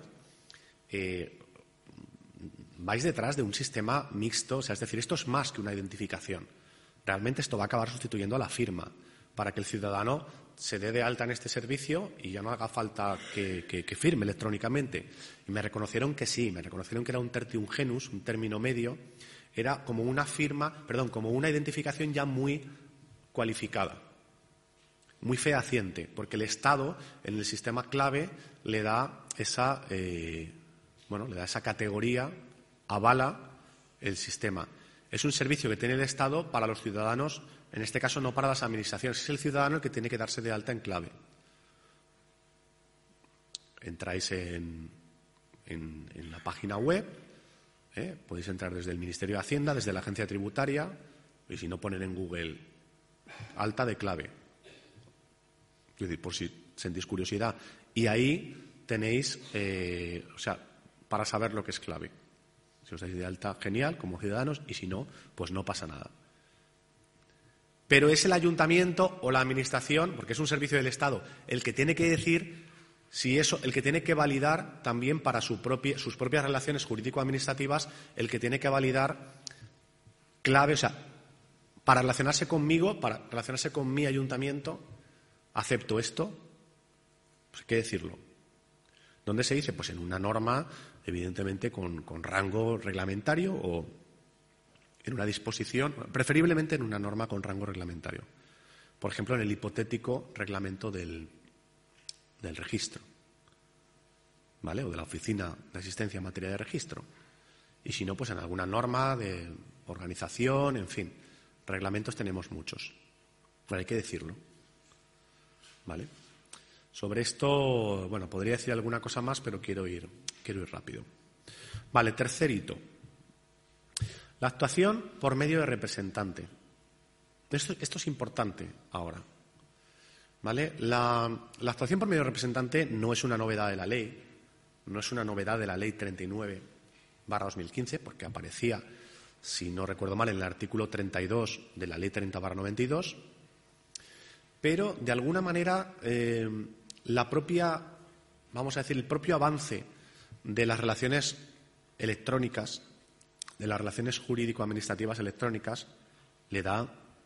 vais detrás de un sistema mixto? O sea, es decir, esto es más que una identificación. Realmente esto va a acabar sustituyendo a la firma para que el ciudadano se dé de alta en este servicio y ya no haga falta que firme electrónicamente. Y me reconocieron que sí, me reconocieron que era un tertium genus, un término medio, era como una como una identificación ya muy cualificada, muy fehaciente, porque el Estado en el sistema clave le da esa categoría, avala el sistema. Es un servicio que tiene el Estado para los ciudadanos, en este caso no para las administraciones. Es el ciudadano el que tiene que darse de alta en clave. Entráis en la página web, podéis entrar desde el Ministerio de Hacienda, desde la Agencia Tributaria, y si no, poner en Google alta de clave. Es decir, por si sentís curiosidad. Y ahí tenéis, para saber lo que es clave. Si os dais de alta, genial, como ciudadanos, y si no, pues no pasa nada. Pero es el ayuntamiento o la administración, porque es un servicio del Estado, el que tiene que decir si eso, el que tiene que validar también para sus propias relaciones jurídico-administrativas, el que tiene que validar clave, o sea, para relacionarse conmigo, para relacionarse con mi ayuntamiento, acepto esto, pues hay que decirlo. ¿Dónde se dice? Pues en una norma, evidentemente, con rango reglamentario o en una disposición, preferiblemente en una norma con rango reglamentario. Por ejemplo, en el hipotético reglamento del registro, ¿vale? O de la Oficina de Asistencia en materia de registro. Y si no, pues en alguna norma de organización, en fin. Reglamentos tenemos muchos. Pero hay que decirlo, ¿vale? Sobre esto, bueno, podría decir alguna cosa más, pero quiero ir rápido. Vale, tercer hito. La actuación por medio de representante. Esto es importante ahora, ¿vale? La actuación por medio de representante no es una novedad de la ley, no es una novedad de la Ley 39/2015, porque aparecía, si no recuerdo mal, en el artículo 32 de la Ley 30/92, pero de alguna manera el propio avance de las relaciones electrónicas, de las relaciones jurídico-administrativas electrónicas, le da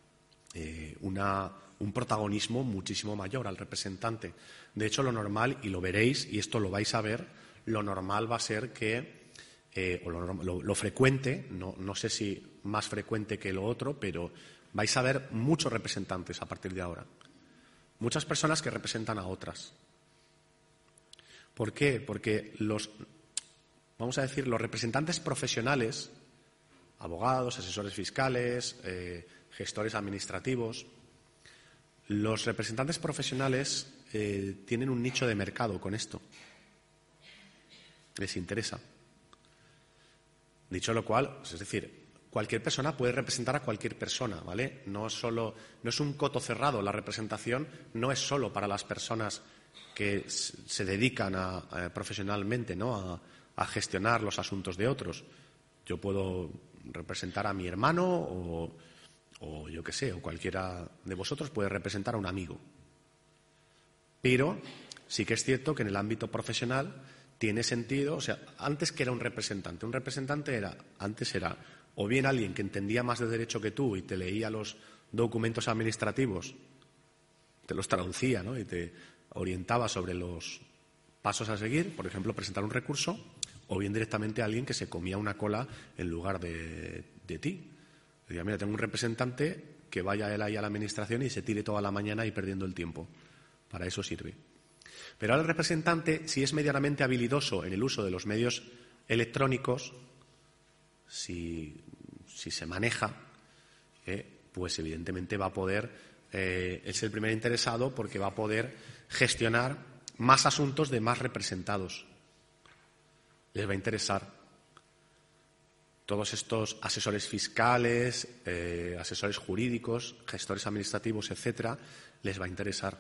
un protagonismo muchísimo mayor al representante. De hecho, lo normal, y lo veréis, y esto lo vais a ver, lo normal va a ser que, lo frecuente, no sé si más frecuente que lo otro, pero vais a ver muchos representantes a partir de ahora. Muchas personas que representan a otras. ¿Por qué? Porque los representantes profesionales, abogados, asesores fiscales, gestores administrativos, los representantes profesionales tienen un nicho de mercado con esto. Les interesa. Dicho lo cual, es decir, cualquier persona puede representar a cualquier persona, ¿vale? No es un coto cerrado. La representación no es solo para las personas que se dedican profesionalmente, ¿no?, a gestionar los asuntos de otros. Yo puedo representar a mi hermano o yo qué sé, o cualquiera de vosotros puede representar a un amigo. Pero sí que es cierto que en el ámbito profesional tiene sentido, o sea, antes que era un representante antes era o bien alguien que entendía más de derecho que tú y te leía los documentos administrativos, te los traducía, ¿no? Y te orientaba sobre los pasos a seguir, por ejemplo, presentar un recurso, o bien directamente alguien que se comía una cola en lugar de ti. Decía, mira, tengo un representante que vaya él ahí a la administración y se tire toda la mañana y perdiendo el tiempo. Para eso sirve. Pero ahora el representante, si es medianamente habilidoso en el uso de los medios electrónicos, si se maneja, pues evidentemente va a poder, es el primer interesado porque va a poder gestionar más asuntos de más representados. Les va a interesar. Todos estos asesores fiscales, asesores jurídicos, gestores administrativos, etcétera, les va a interesar.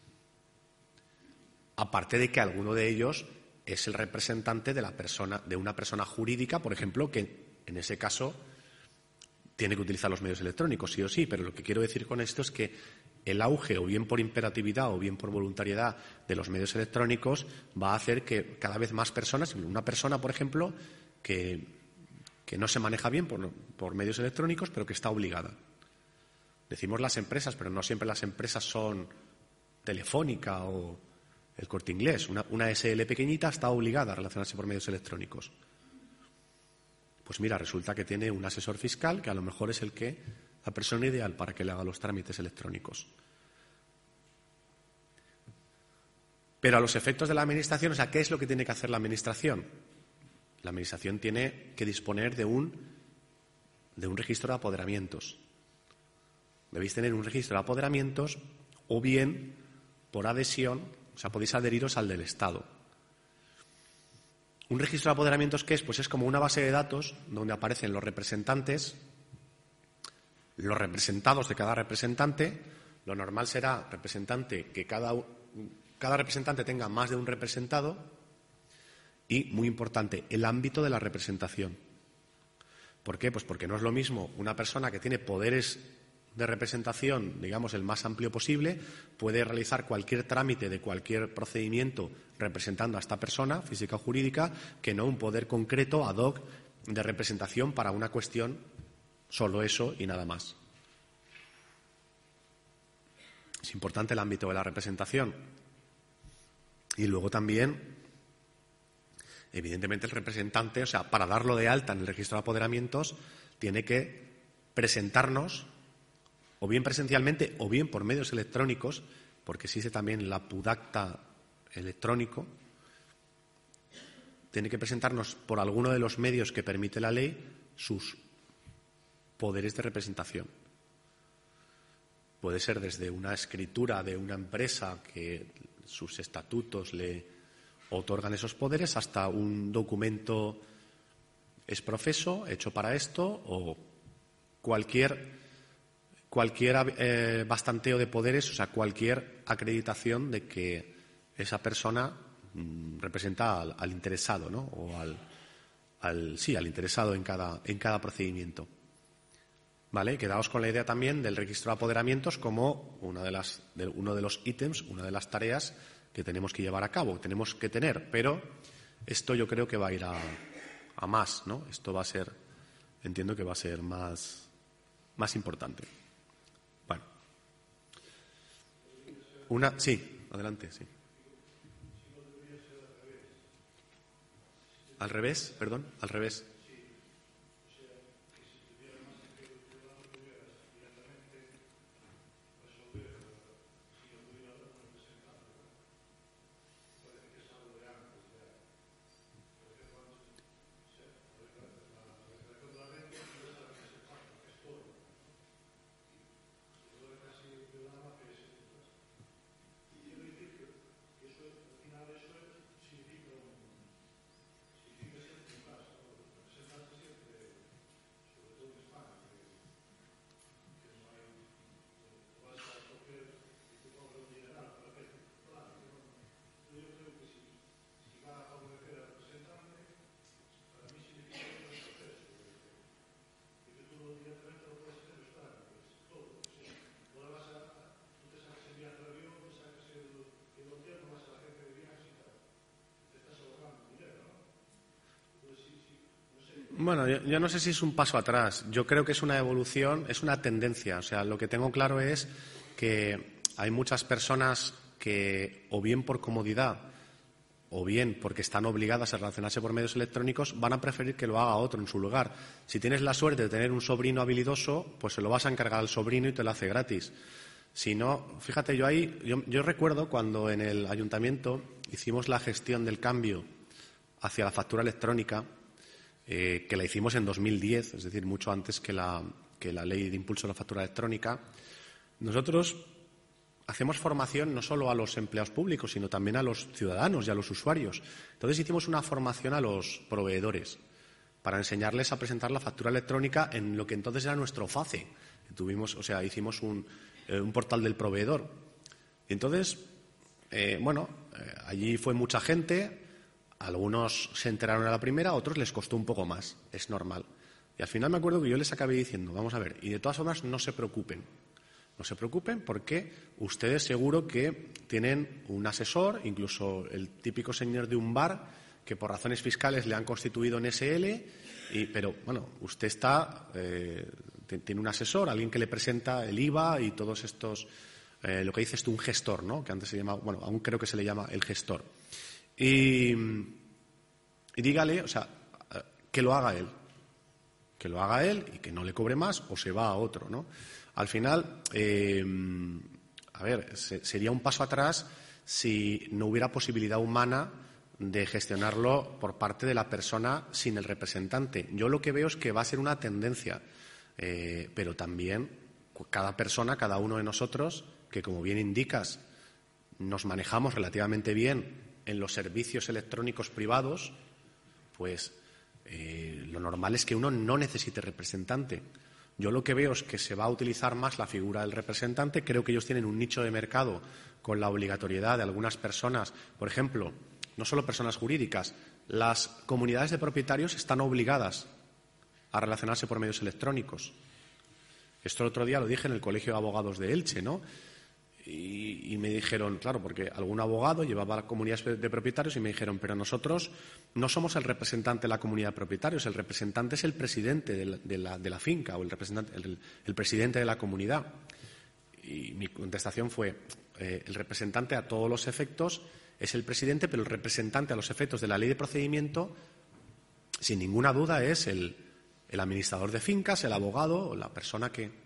Aparte de que alguno de ellos es el representante de una persona jurídica, por ejemplo, que en ese caso tiene que utilizar los medios electrónicos, sí o sí. Pero lo que quiero decir con esto es que el auge, o bien por imperatividad o bien por voluntariedad, de los medios electrónicos va a hacer que cada vez más personas, una persona, por ejemplo, que no se maneja bien por medios electrónicos, pero que está obligada. Decimos las empresas, pero no siempre las empresas son Telefónica o el Corte Inglés. Una SL pequeñita está obligada a relacionarse por medios electrónicos. Pues mira, resulta que tiene un asesor fiscal que a lo mejor es la persona ideal para que le haga los trámites electrónicos. Pero a los efectos de la Administración, o sea, ¿qué es lo que tiene que hacer la Administración? La Administración tiene que disponer de un registro de apoderamientos. Debéis tener un registro de apoderamientos o bien por adhesión, o sea, podéis adheriros al del Estado. ¿Un registro de apoderamientos qué es? Pues es como una base de datos donde aparecen los representantes, los representados de cada representante. Lo normal será que cada representante tenga más de un representado y, muy importante, el ámbito de la representación. ¿Por qué? Pues porque no es lo mismo una persona que tiene poderes de representación, digamos, el más amplio posible, puede realizar cualquier trámite de cualquier procedimiento representando a esta persona, física o jurídica, que no un poder concreto ad hoc de representación para una cuestión, solo eso y nada más. Es importante el ámbito de la representación. Y luego también, evidentemente, el representante, o sea, para darlo de alta en el registro de apoderamientos, tiene que presentarnos, o bien presencialmente o bien por medios electrónicos, porque existe también la PUDACTA electrónico, tiene que presentarnos por alguno de los medios que permite la ley sus poderes de representación. Puede ser desde una escritura de una empresa que sus estatutos le otorgan esos poderes hasta un documento exprofeso hecho para esto o cualquier bastanteo de poderes, o sea, cualquier acreditación de que esa persona representa al interesado, ¿no? O al interesado en cada procedimiento. ¿Vale? Quedaos con la idea también del registro de apoderamientos como uno de los ítems, una de las tareas que tenemos que llevar a cabo, que tenemos que tener. Pero esto yo creo que va a ir a más, ¿no? Esto va a ser, entiendo que va a ser más importante. Bueno. Sí, adelante, sí. ¿Al revés? Perdón, al revés. Bueno, yo no sé si es un paso atrás. Yo creo que es una evolución, es una tendencia. O sea, lo que tengo claro es que hay muchas personas que, o bien por comodidad, o bien porque están obligadas a relacionarse por medios electrónicos, van a preferir que lo haga otro en su lugar. Si tienes la suerte de tener un sobrino habilidoso, pues se lo vas a encargar al sobrino y te lo hace gratis. Si no, fíjate, yo recuerdo cuando en el ayuntamiento hicimos la gestión del cambio hacia la factura electrónica, que la hicimos en 2010, es decir, mucho antes que la ley de impulso de la factura electrónica. Nosotros hacemos formación no solo a los empleados públicos, sino también a los ciudadanos y a los usuarios. Entonces hicimos una formación a los proveedores para enseñarles a presentar la factura electrónica en lo que entonces era nuestro FACE. Hicimos un portal del proveedor. Y entonces, allí fue mucha gente, algunos se enteraron a la primera, a otros les costó un poco más, es normal. Y al final me acuerdo que yo les acabé diciendo, vamos a ver, y de todas formas no se preocupen. No se preocupen porque ustedes seguro que tienen un asesor, incluso el típico señor de un bar, que por razones fiscales le han constituido en SL, pero bueno, usted tiene un asesor, alguien que le presenta el IVA y todos estos, lo que dices tú, un gestor, ¿no? Que antes se llamaba, bueno, aún creo que se le llama el gestor. Y dígale, que lo haga él. Que lo haga él y que no le cobre más o se va a otro, ¿no? Al final, sería un paso atrás si no hubiera posibilidad humana de gestionarlo por parte de la persona sin el representante. Yo lo que veo es que va a ser una tendencia, pero también cada persona, cada uno de nosotros, que como bien indicas, nos manejamos relativamente bien en los servicios electrónicos privados, pues lo normal es que uno no necesite representante. Yo lo que veo es que se va a utilizar más la figura del representante. Creo que ellos tienen un nicho de mercado con la obligatoriedad de algunas personas. Por ejemplo, no solo personas jurídicas, las comunidades de propietarios están obligadas a relacionarse por medios electrónicos. Esto el otro día lo dije en el Colegio de Abogados de Elche, ¿no? Y me dijeron, claro, porque algún abogado llevaba a comunidades de propietarios y me dijeron, pero nosotros no somos el representante de la comunidad de propietarios, el representante es el presidente de la finca o el presidente de la comunidad. Y mi contestación fue, el representante a todos los efectos es el presidente, pero el representante a los efectos de la ley de procedimiento, sin ninguna duda, es el administrador de fincas, el abogado o la persona que...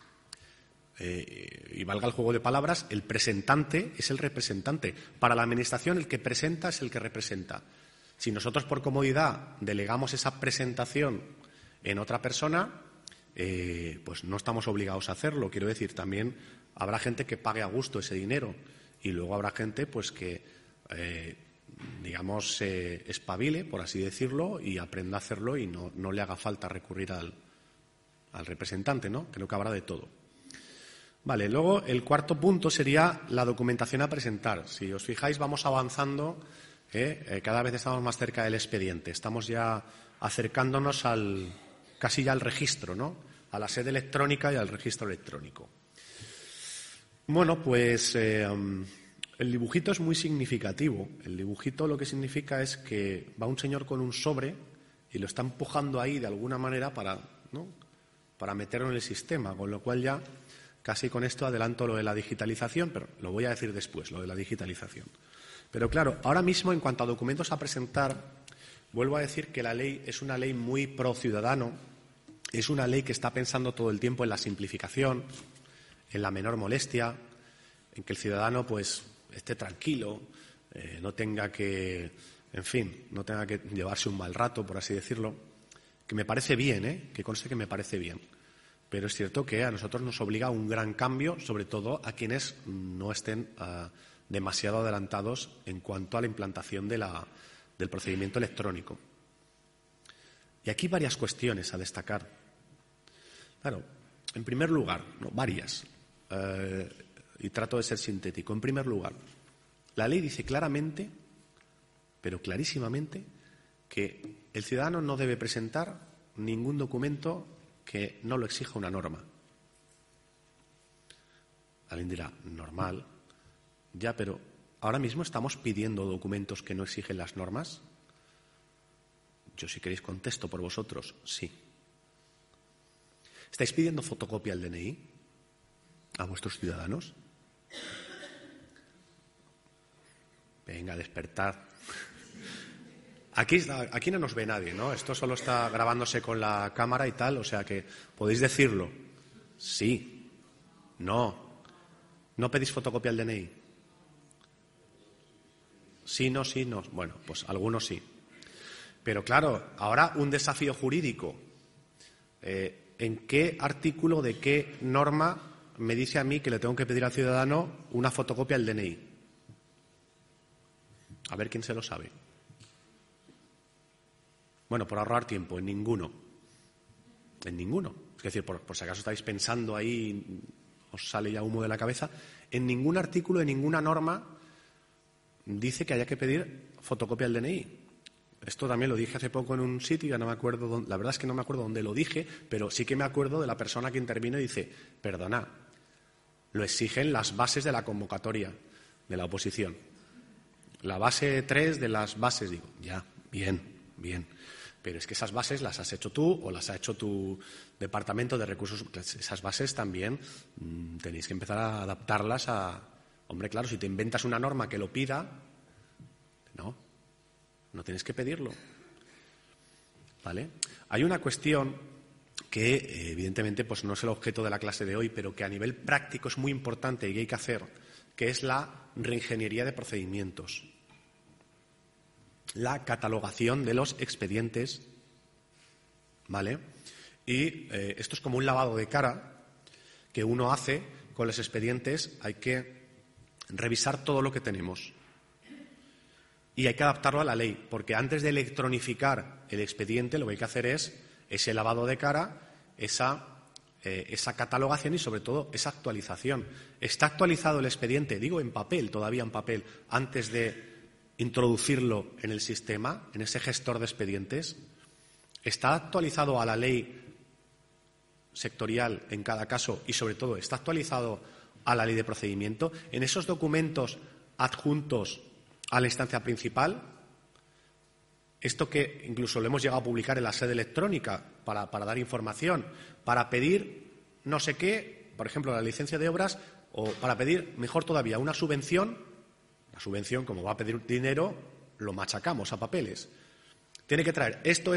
y valga el juego de palabras, el presentante es el representante. Para la Administración, el que presenta es el que representa. Si nosotros, por comodidad, delegamos esa presentación en otra persona, pues no estamos obligados a hacerlo. Quiero decir, también habrá gente que pague a gusto ese dinero y luego habrá gente pues que, espabile, por así decirlo, y aprenda a hacerlo y no le haga falta recurrir al representante, ¿no? Creo que habrá de todo. Vale, luego el cuarto punto sería la documentación a presentar. Si os fijáis, vamos avanzando, cada vez estamos más cerca del expediente. Estamos ya acercándonos casi ya al registro, ¿no? A la sede electrónica y al registro electrónico. Bueno, pues el dibujito es muy significativo. El dibujito lo que significa es que va un señor con un sobre y lo está empujando ahí de alguna manera para meterlo en el sistema, con lo cual ya... Casi con esto adelanto lo de la digitalización, pero lo voy a decir después, lo de la digitalización. Pero claro, ahora mismo, en cuanto a documentos a presentar, vuelvo a decir que la ley es una ley muy pro ciudadano, es una ley que está pensando todo el tiempo en la simplificación, en la menor molestia, en que el ciudadano pues esté tranquilo, no tenga que llevarse un mal rato, por así decirlo, que me parece bien, que conste que me parece bien. Pero es cierto que a nosotros nos obliga a un gran cambio, sobre todo a quienes no estén demasiado adelantados en cuanto a la implantación del procedimiento electrónico. Y aquí varias cuestiones a destacar. Claro, en primer lugar, varias, y trato de ser sintético. En primer lugar, la ley dice claramente, pero clarísimamente, que el ciudadano no debe presentar ningún documento que no lo exija una norma. Alguien dirá, normal. Ya, pero ¿ahora mismo estamos pidiendo documentos que no exigen las normas? Yo, si queréis, contesto por vosotros. Sí. ¿Estáis pidiendo fotocopia del DNI a vuestros ciudadanos? Venga, despertad. Aquí no nos ve nadie, ¿no? Esto solo está grabándose con la cámara y tal, o sea que podéis decirlo. Sí. No. ¿No pedís fotocopia del DNI? Sí, no, sí, no. Bueno, pues algunos sí. Pero claro, ahora un desafío jurídico. ¿En qué artículo de qué norma me dice a mí que le tengo que pedir al ciudadano una fotocopia del DNI? A ver quién se lo sabe. Bueno, por ahorrar tiempo, en ninguno. En ninguno. Es decir, por si acaso estáis pensando ahí, os sale ya humo de la cabeza, en ningún artículo, en ninguna norma, dice que haya que pedir fotocopia del DNI. Esto también lo dije hace poco en un sitio, ya no me acuerdo dónde, la verdad es que no me acuerdo dónde lo dije, pero sí que me acuerdo de la persona que intervino y dice, perdona, lo exigen las bases de la convocatoria de la oposición. La base 3 de las bases, digo, ya, bien, bien. Pero es que esas bases las has hecho tú o las ha hecho tu departamento de recursos. Esas bases también tenéis que empezar a adaptarlas a... Hombre, claro, si te inventas una norma que lo pida, no tienes que pedirlo. ¿Vale? Hay una cuestión que, evidentemente, pues no es el objeto de la clase de hoy, pero que a nivel práctico es muy importante y que hay que hacer, que es la reingeniería de procedimientos. La catalogación de los expedientes, ¿vale? Y esto es como un lavado de cara que uno hace con los expedientes. Hay que revisar todo lo que tenemos y hay que adaptarlo a la ley, porque antes de electronificar el expediente lo que hay que hacer es ese lavado de cara, esa catalogación y, sobre todo, esa actualización. ¿Está actualizado el expediente? Digo, en papel, todavía en papel, antes de introducirlo en el sistema, en ese gestor de expedientes. ¿Está actualizado a la ley sectorial en cada caso y, sobre todo, está actualizado a la ley de procedimiento? En esos documentos adjuntos a la instancia principal, esto que incluso lo hemos llegado a publicar en la sede electrónica para dar información, para pedir no sé qué, por ejemplo, la licencia de obras, o para pedir, mejor todavía, una subvención. La subvención, como va a pedir dinero, lo machacamos a papeles. Tiene que traer esto.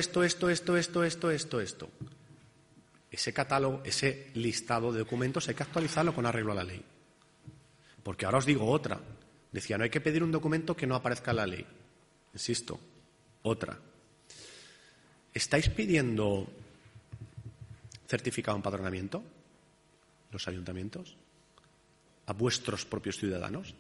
Ese catálogo, ese listado de documentos hay que actualizarlo con arreglo a la ley. Porque ahora os digo otra. Decía, no hay que pedir un documento que no aparezca en la ley. Insisto, otra. ¿Estáis pidiendo certificado de empadronamiento, los ayuntamientos, a vuestros propios ciudadanos?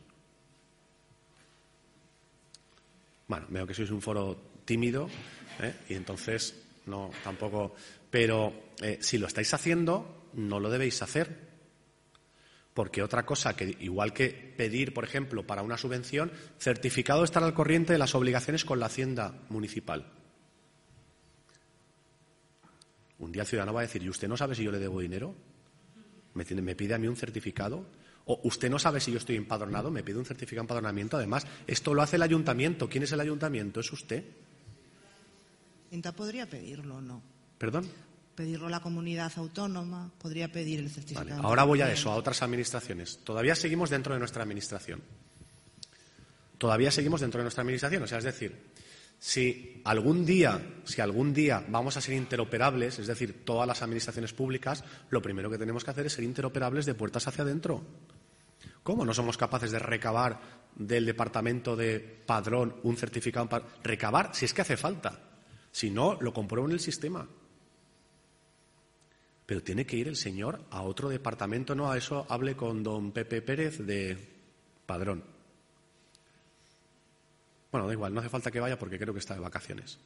Bueno, veo que sois un foro tímido, y entonces no, tampoco. Pero si lo estáis haciendo, no lo debéis hacer. Porque otra cosa que, igual que pedir, por ejemplo, para una subvención, certificado de estar al corriente de las obligaciones con la Hacienda municipal. Un día el ciudadano va a decir, ¿y usted no sabe si yo le debo dinero? ¿Me pide a mí un certificado? ¿O usted no sabe si yo estoy empadronado? ¿Me pide un certificado de empadronamiento? Además, esto lo hace el ayuntamiento. ¿Quién es el ayuntamiento? ¿Es usted? ¿Cinta podría pedirlo o no? ¿Perdón? Pedirlo a la comunidad autónoma, podría pedir el certificado. Vale, ahora voy a eso, a otras administraciones. Todavía seguimos dentro de nuestra administración. O sea, es decir, si algún día vamos a ser interoperables, es decir, todas las administraciones públicas, lo primero que tenemos que hacer es ser interoperables de puertas hacia adentro. ¿Cómo no somos capaces de recabar del departamento de padrón un certificado? Recabar si es que hace falta. Si no, lo compruebo en el sistema. Pero tiene que ir el señor a otro departamento, no a eso hable con don Pepe Pérez de Padrón. Bueno, da igual, no hace falta que vaya porque creo que está de vacaciones.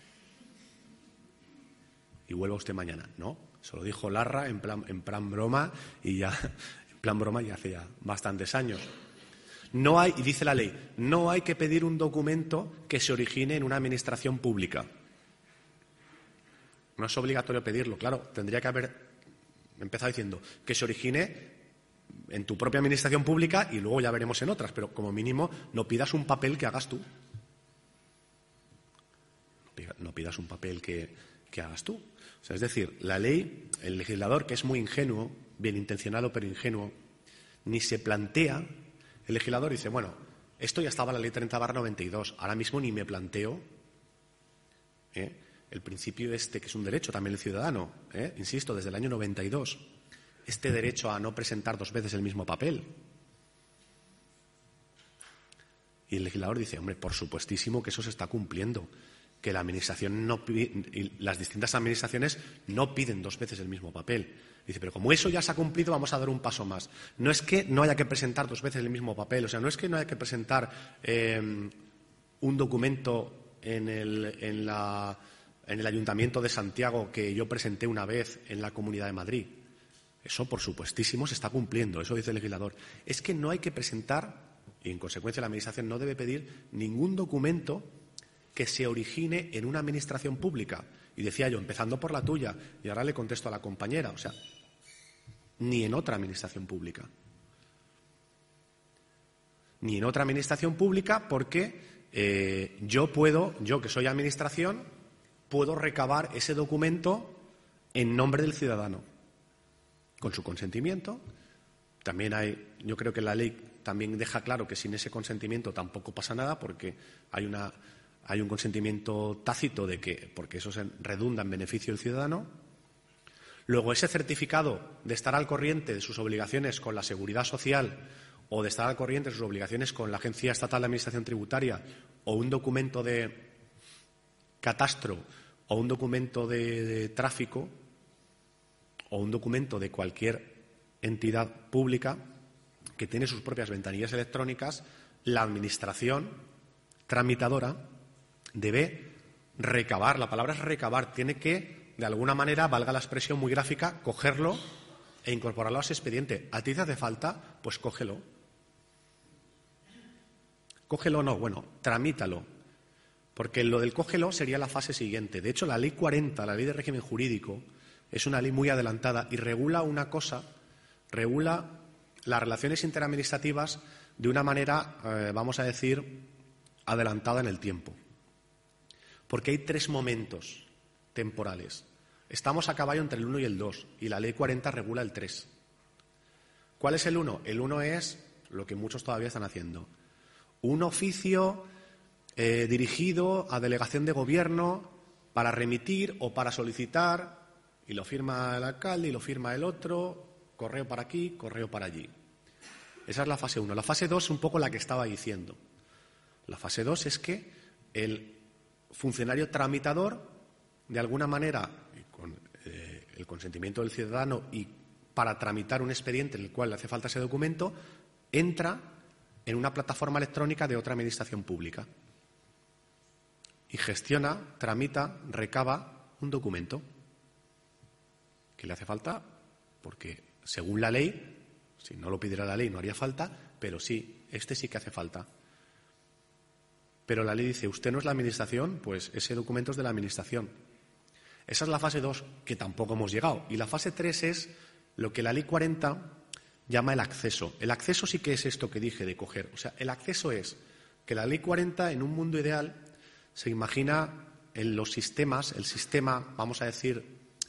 Y vuelva usted mañana. No, se lo dijo Larra en plan broma y ya, en plan broma ya hace ya bastantes años. No hay, y dice la ley, no hay que pedir un documento que se origine en una administración pública. No es obligatorio pedirlo, claro, tendría que haber empezado diciendo que se origine en tu propia administración pública y luego ya veremos en otras, pero como mínimo no pidas un papel que hagas tú. No no pidas un papel que hagas tú. O sea, es decir, la ley, el legislador, que es muy ingenuo, bien intencionado pero ingenuo, ni se plantea, el legislador dice, bueno, esto ya estaba en la ley 30/92, ahora mismo ni me planteo el principio que es un derecho también el ciudadano, insisto, desde el año 92, este derecho a no presentar 2 veces el mismo papel. Y el legislador dice, hombre, por supuestísimo que eso se está cumpliendo, que la administración y las distintas administraciones no piden 2 veces el mismo papel. Dice, pero como eso ya se ha cumplido, vamos a dar un paso más. No es que no haya que presentar 2 veces el mismo papel, o sea, no es que no haya que presentar un documento en el Ayuntamiento de Santiago que yo presenté una vez en la Comunidad de Madrid. Eso, por supuestísimo, se está cumpliendo, eso dice el legislador. Es que no hay que presentar, y en consecuencia la Administración no debe pedir ningún documento que se origine en una administración pública. Y decía yo, empezando por la tuya, y ahora le contesto a la compañera, o sea, ni en otra administración pública. Ni en otra administración pública porque yo que soy administración, puedo recabar ese documento en nombre del ciudadano, con su consentimiento. También yo creo que la ley también deja claro que sin ese consentimiento tampoco pasa nada porque hay un consentimiento tácito porque eso se redunda en beneficio del ciudadano. Luego, ese certificado de estar al corriente de sus obligaciones con la Seguridad Social o de estar al corriente de sus obligaciones con la Agencia Estatal de Administración Tributaria o un documento de catastro o un documento de tráfico o un documento de cualquier entidad pública que tiene sus propias ventanillas electrónicas, la Administración tramitadora debe recabar. La palabra es recabar. Tiene que, de alguna manera, valga la expresión muy gráfica, cogerlo e incorporarlo a ese expediente. ¿A ti te hace falta? Pues cógelo. Cógelo no, bueno, tramítalo. Porque lo del cógelo sería la fase siguiente. De hecho, la Ley 40, la Ley de Régimen Jurídico, es una ley muy adelantada y regula una cosa, regula las relaciones interadministrativas de una manera, vamos a decir, adelantada en el tiempo. Porque hay 3 momentos temporales. Estamos a caballo entre el 1 y el 2 y la Ley 40 regula el 3. ¿Cuál es el 1? El 1 es lo que muchos todavía están haciendo. Un oficio dirigido a delegación de gobierno para remitir o para solicitar, y lo firma el alcalde y lo firma el otro, correo para aquí, correo para allí. Esa es la fase 1. La fase 2 es un poco la que estaba diciendo. La fase 2 es que el funcionario tramitador, de alguna manera, con el consentimiento del ciudadano y para tramitar un expediente en el cual le hace falta ese documento, entra en una plataforma electrónica de otra administración pública y gestiona, tramita, recaba un documento que le hace falta porque, según la ley, si no lo pidiera la ley no haría falta, pero sí, este sí que hace falta. Pero la ley dice, usted no es la Administración, pues ese documento es de la Administración. Esa es la fase 2, que tampoco hemos llegado. Y la fase 3 es lo que la Ley 40 llama el acceso. El acceso sí que es esto que dije de coger. O sea, el acceso es que la Ley 40, en un mundo ideal, se imagina en los sistemas, el sistema, vamos a decir,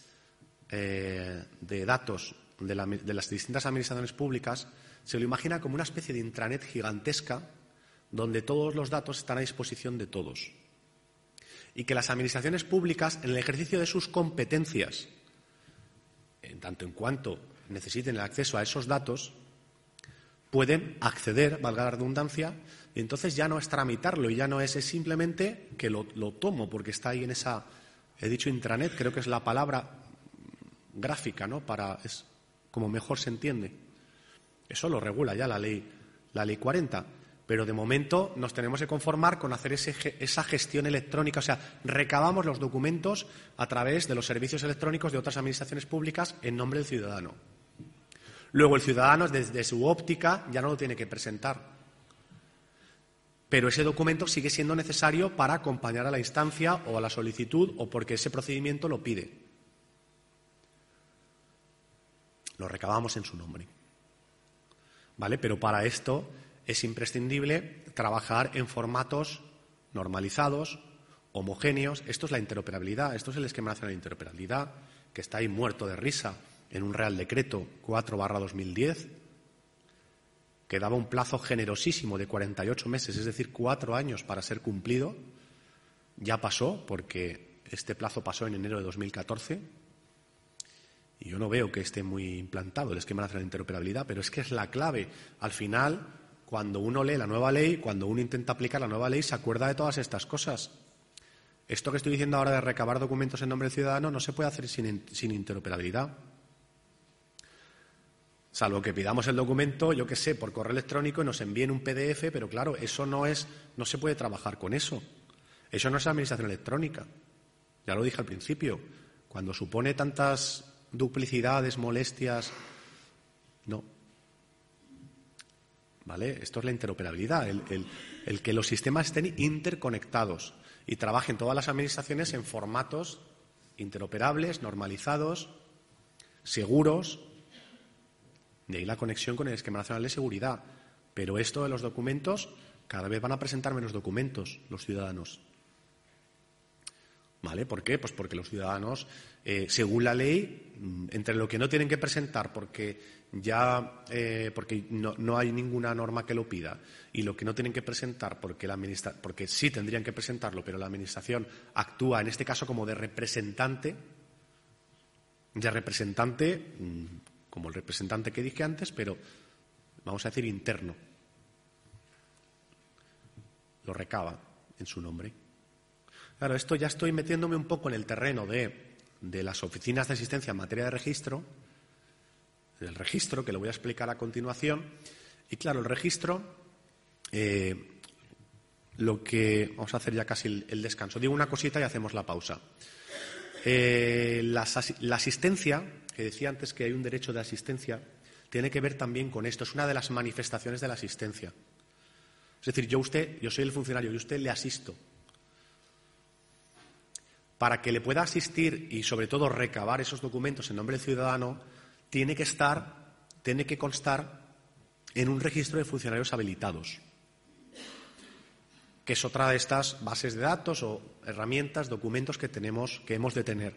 de datos de las distintas administraciones públicas, se lo imagina como una especie de intranet gigantesca donde todos los datos están a disposición de todos. Y que las administraciones públicas, en el ejercicio de sus competencias, en tanto en cuanto necesiten el acceso a esos datos, pueden acceder, valga la redundancia, y entonces ya no es tramitarlo, y ya no es simplemente que lo tomo porque está ahí en esa, he dicho intranet, creo que es la palabra gráfica, ¿no? Es como mejor se entiende. Eso lo regula ya la ley 40. Pero de momento nos tenemos que conformar con hacer esa gestión electrónica. O sea, recabamos los documentos a través de los servicios electrónicos de otras administraciones públicas en nombre del ciudadano. Luego el ciudadano, desde su óptica, ya no lo tiene que presentar. Pero ese documento sigue siendo necesario para acompañar a la instancia o a la solicitud o porque ese procedimiento lo pide. Lo recabamos en su nombre. ¿Vale? Pero para esto es imprescindible trabajar en formatos normalizados, homogéneos. Esto es la interoperabilidad, esto es el esquema nacional de interoperabilidad, que está ahí muerto de risa en un Real Decreto 4/2010, que daba un plazo generosísimo de 48 meses, es decir, 4 años para ser cumplido. Ya pasó, porque este plazo pasó en enero de 2014, y yo no veo que esté muy implantado el esquema nacional de interoperabilidad, pero es que es la clave. Al final, cuando uno lee la nueva ley, cuando uno intenta aplicar la nueva ley, se acuerda de todas estas cosas. Esto que estoy diciendo ahora de recabar documentos en nombre del ciudadano no se puede hacer sin interoperabilidad. Salvo que pidamos el documento, yo qué sé, por correo electrónico y nos envíen un PDF, pero claro, eso no se puede trabajar con eso. Eso no es administración electrónica. Ya lo dije al principio. Cuando supone tantas duplicidades, molestias, no. ¿Vale? Esto es la interoperabilidad, el que los sistemas estén interconectados y trabajen todas las administraciones en formatos interoperables, normalizados, seguros. De ahí la conexión con el Esquema Nacional de Seguridad. Pero esto de los documentos, cada vez van a presentar menos documentos los ciudadanos. ¿Vale? ¿Por qué? Pues porque los ciudadanos, según la ley, entre lo que no tienen que presentar porque no hay ninguna norma que lo pida, y lo que no tienen que presentar porque sí tendrían que presentarlo, pero la Administración actúa, en este caso, como de representante, como el representante que dije antes, pero vamos a decir interno. Lo recaba en su nombre. Claro, esto ya estoy metiéndome un poco en el terreno de las oficinas de asistencia en materia de registro, del registro, que lo voy a explicar a continuación. Y claro, el registro, vamos a hacer ya casi el descanso. Digo una cosita y hacemos la pausa. La asistencia, que decía antes que hay un derecho de asistencia, tiene que ver también con esto. Es una de las manifestaciones de la asistencia. Es decir, yo soy el funcionario y usted le asisto. Para que le pueda asistir y, sobre todo, recabar esos documentos en nombre del ciudadano, tiene que constar en un registro de funcionarios habilitados, que es otra de estas bases de datos o herramientas, documentos que hemos de tener.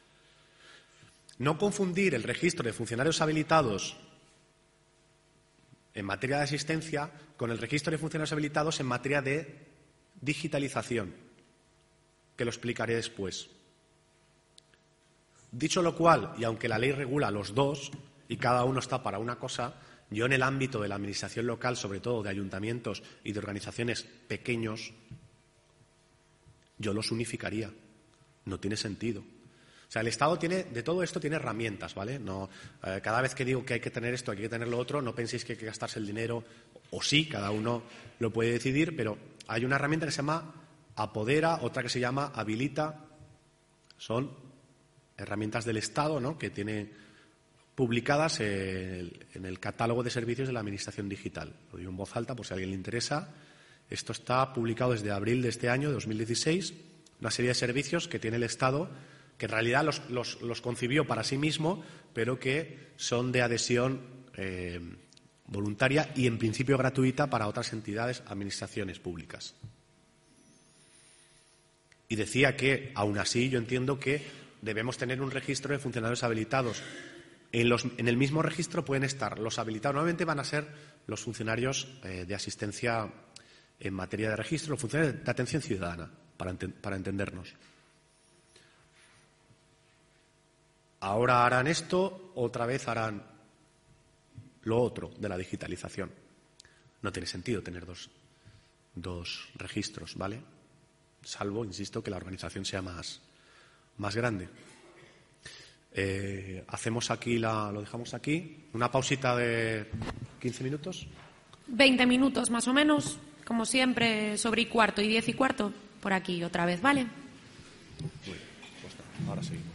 No confundir el registro de funcionarios habilitados en materia de asistencia con el registro de funcionarios habilitados en materia de digitalización, que lo explicaré después. Dicho lo cual, y aunque la ley regula los dos y cada uno está para una cosa, yo en el ámbito de la administración local, sobre todo de ayuntamientos y de organizaciones pequeños, yo los unificaría. No tiene sentido. O sea, el Estado de todo esto tiene herramientas, ¿vale? No, cada vez que digo que hay que tener esto, hay que tener lo otro, no penséis que hay que gastarse el dinero, o sí, cada uno lo puede decidir, pero hay una herramienta que se llama Apodera, otra que se llama Habilita. Son herramientas del Estado, ¿no?, que tiene publicadas en el catálogo de servicios de la Administración Digital. Lo digo en voz alta por si a alguien le interesa. Esto está publicado desde abril de este año, 2016, una serie de servicios que tiene el Estado, que en realidad los concibió para sí mismo, pero que son de adhesión voluntaria y, en principio, gratuita para otras entidades, administraciones públicas. Y decía que, aún así, yo entiendo que debemos tener un registro de funcionarios habilitados. En el mismo registro pueden estar los habilitados. Normalmente van a ser los funcionarios de asistencia en materia de registro, los funcionarios de atención ciudadana, para entendernos. Ahora harán esto, otra vez harán lo otro de la digitalización. No tiene sentido tener dos registros, ¿vale? Salvo, insisto, que la organización sea más grande. Hacemos aquí lo dejamos aquí. Una pausita de 15 minutos. 20 minutos más o menos, como siempre, sobre y cuarto y 10 y cuarto, por aquí otra vez, ¿vale? Muy bien, pues ahora seguimos.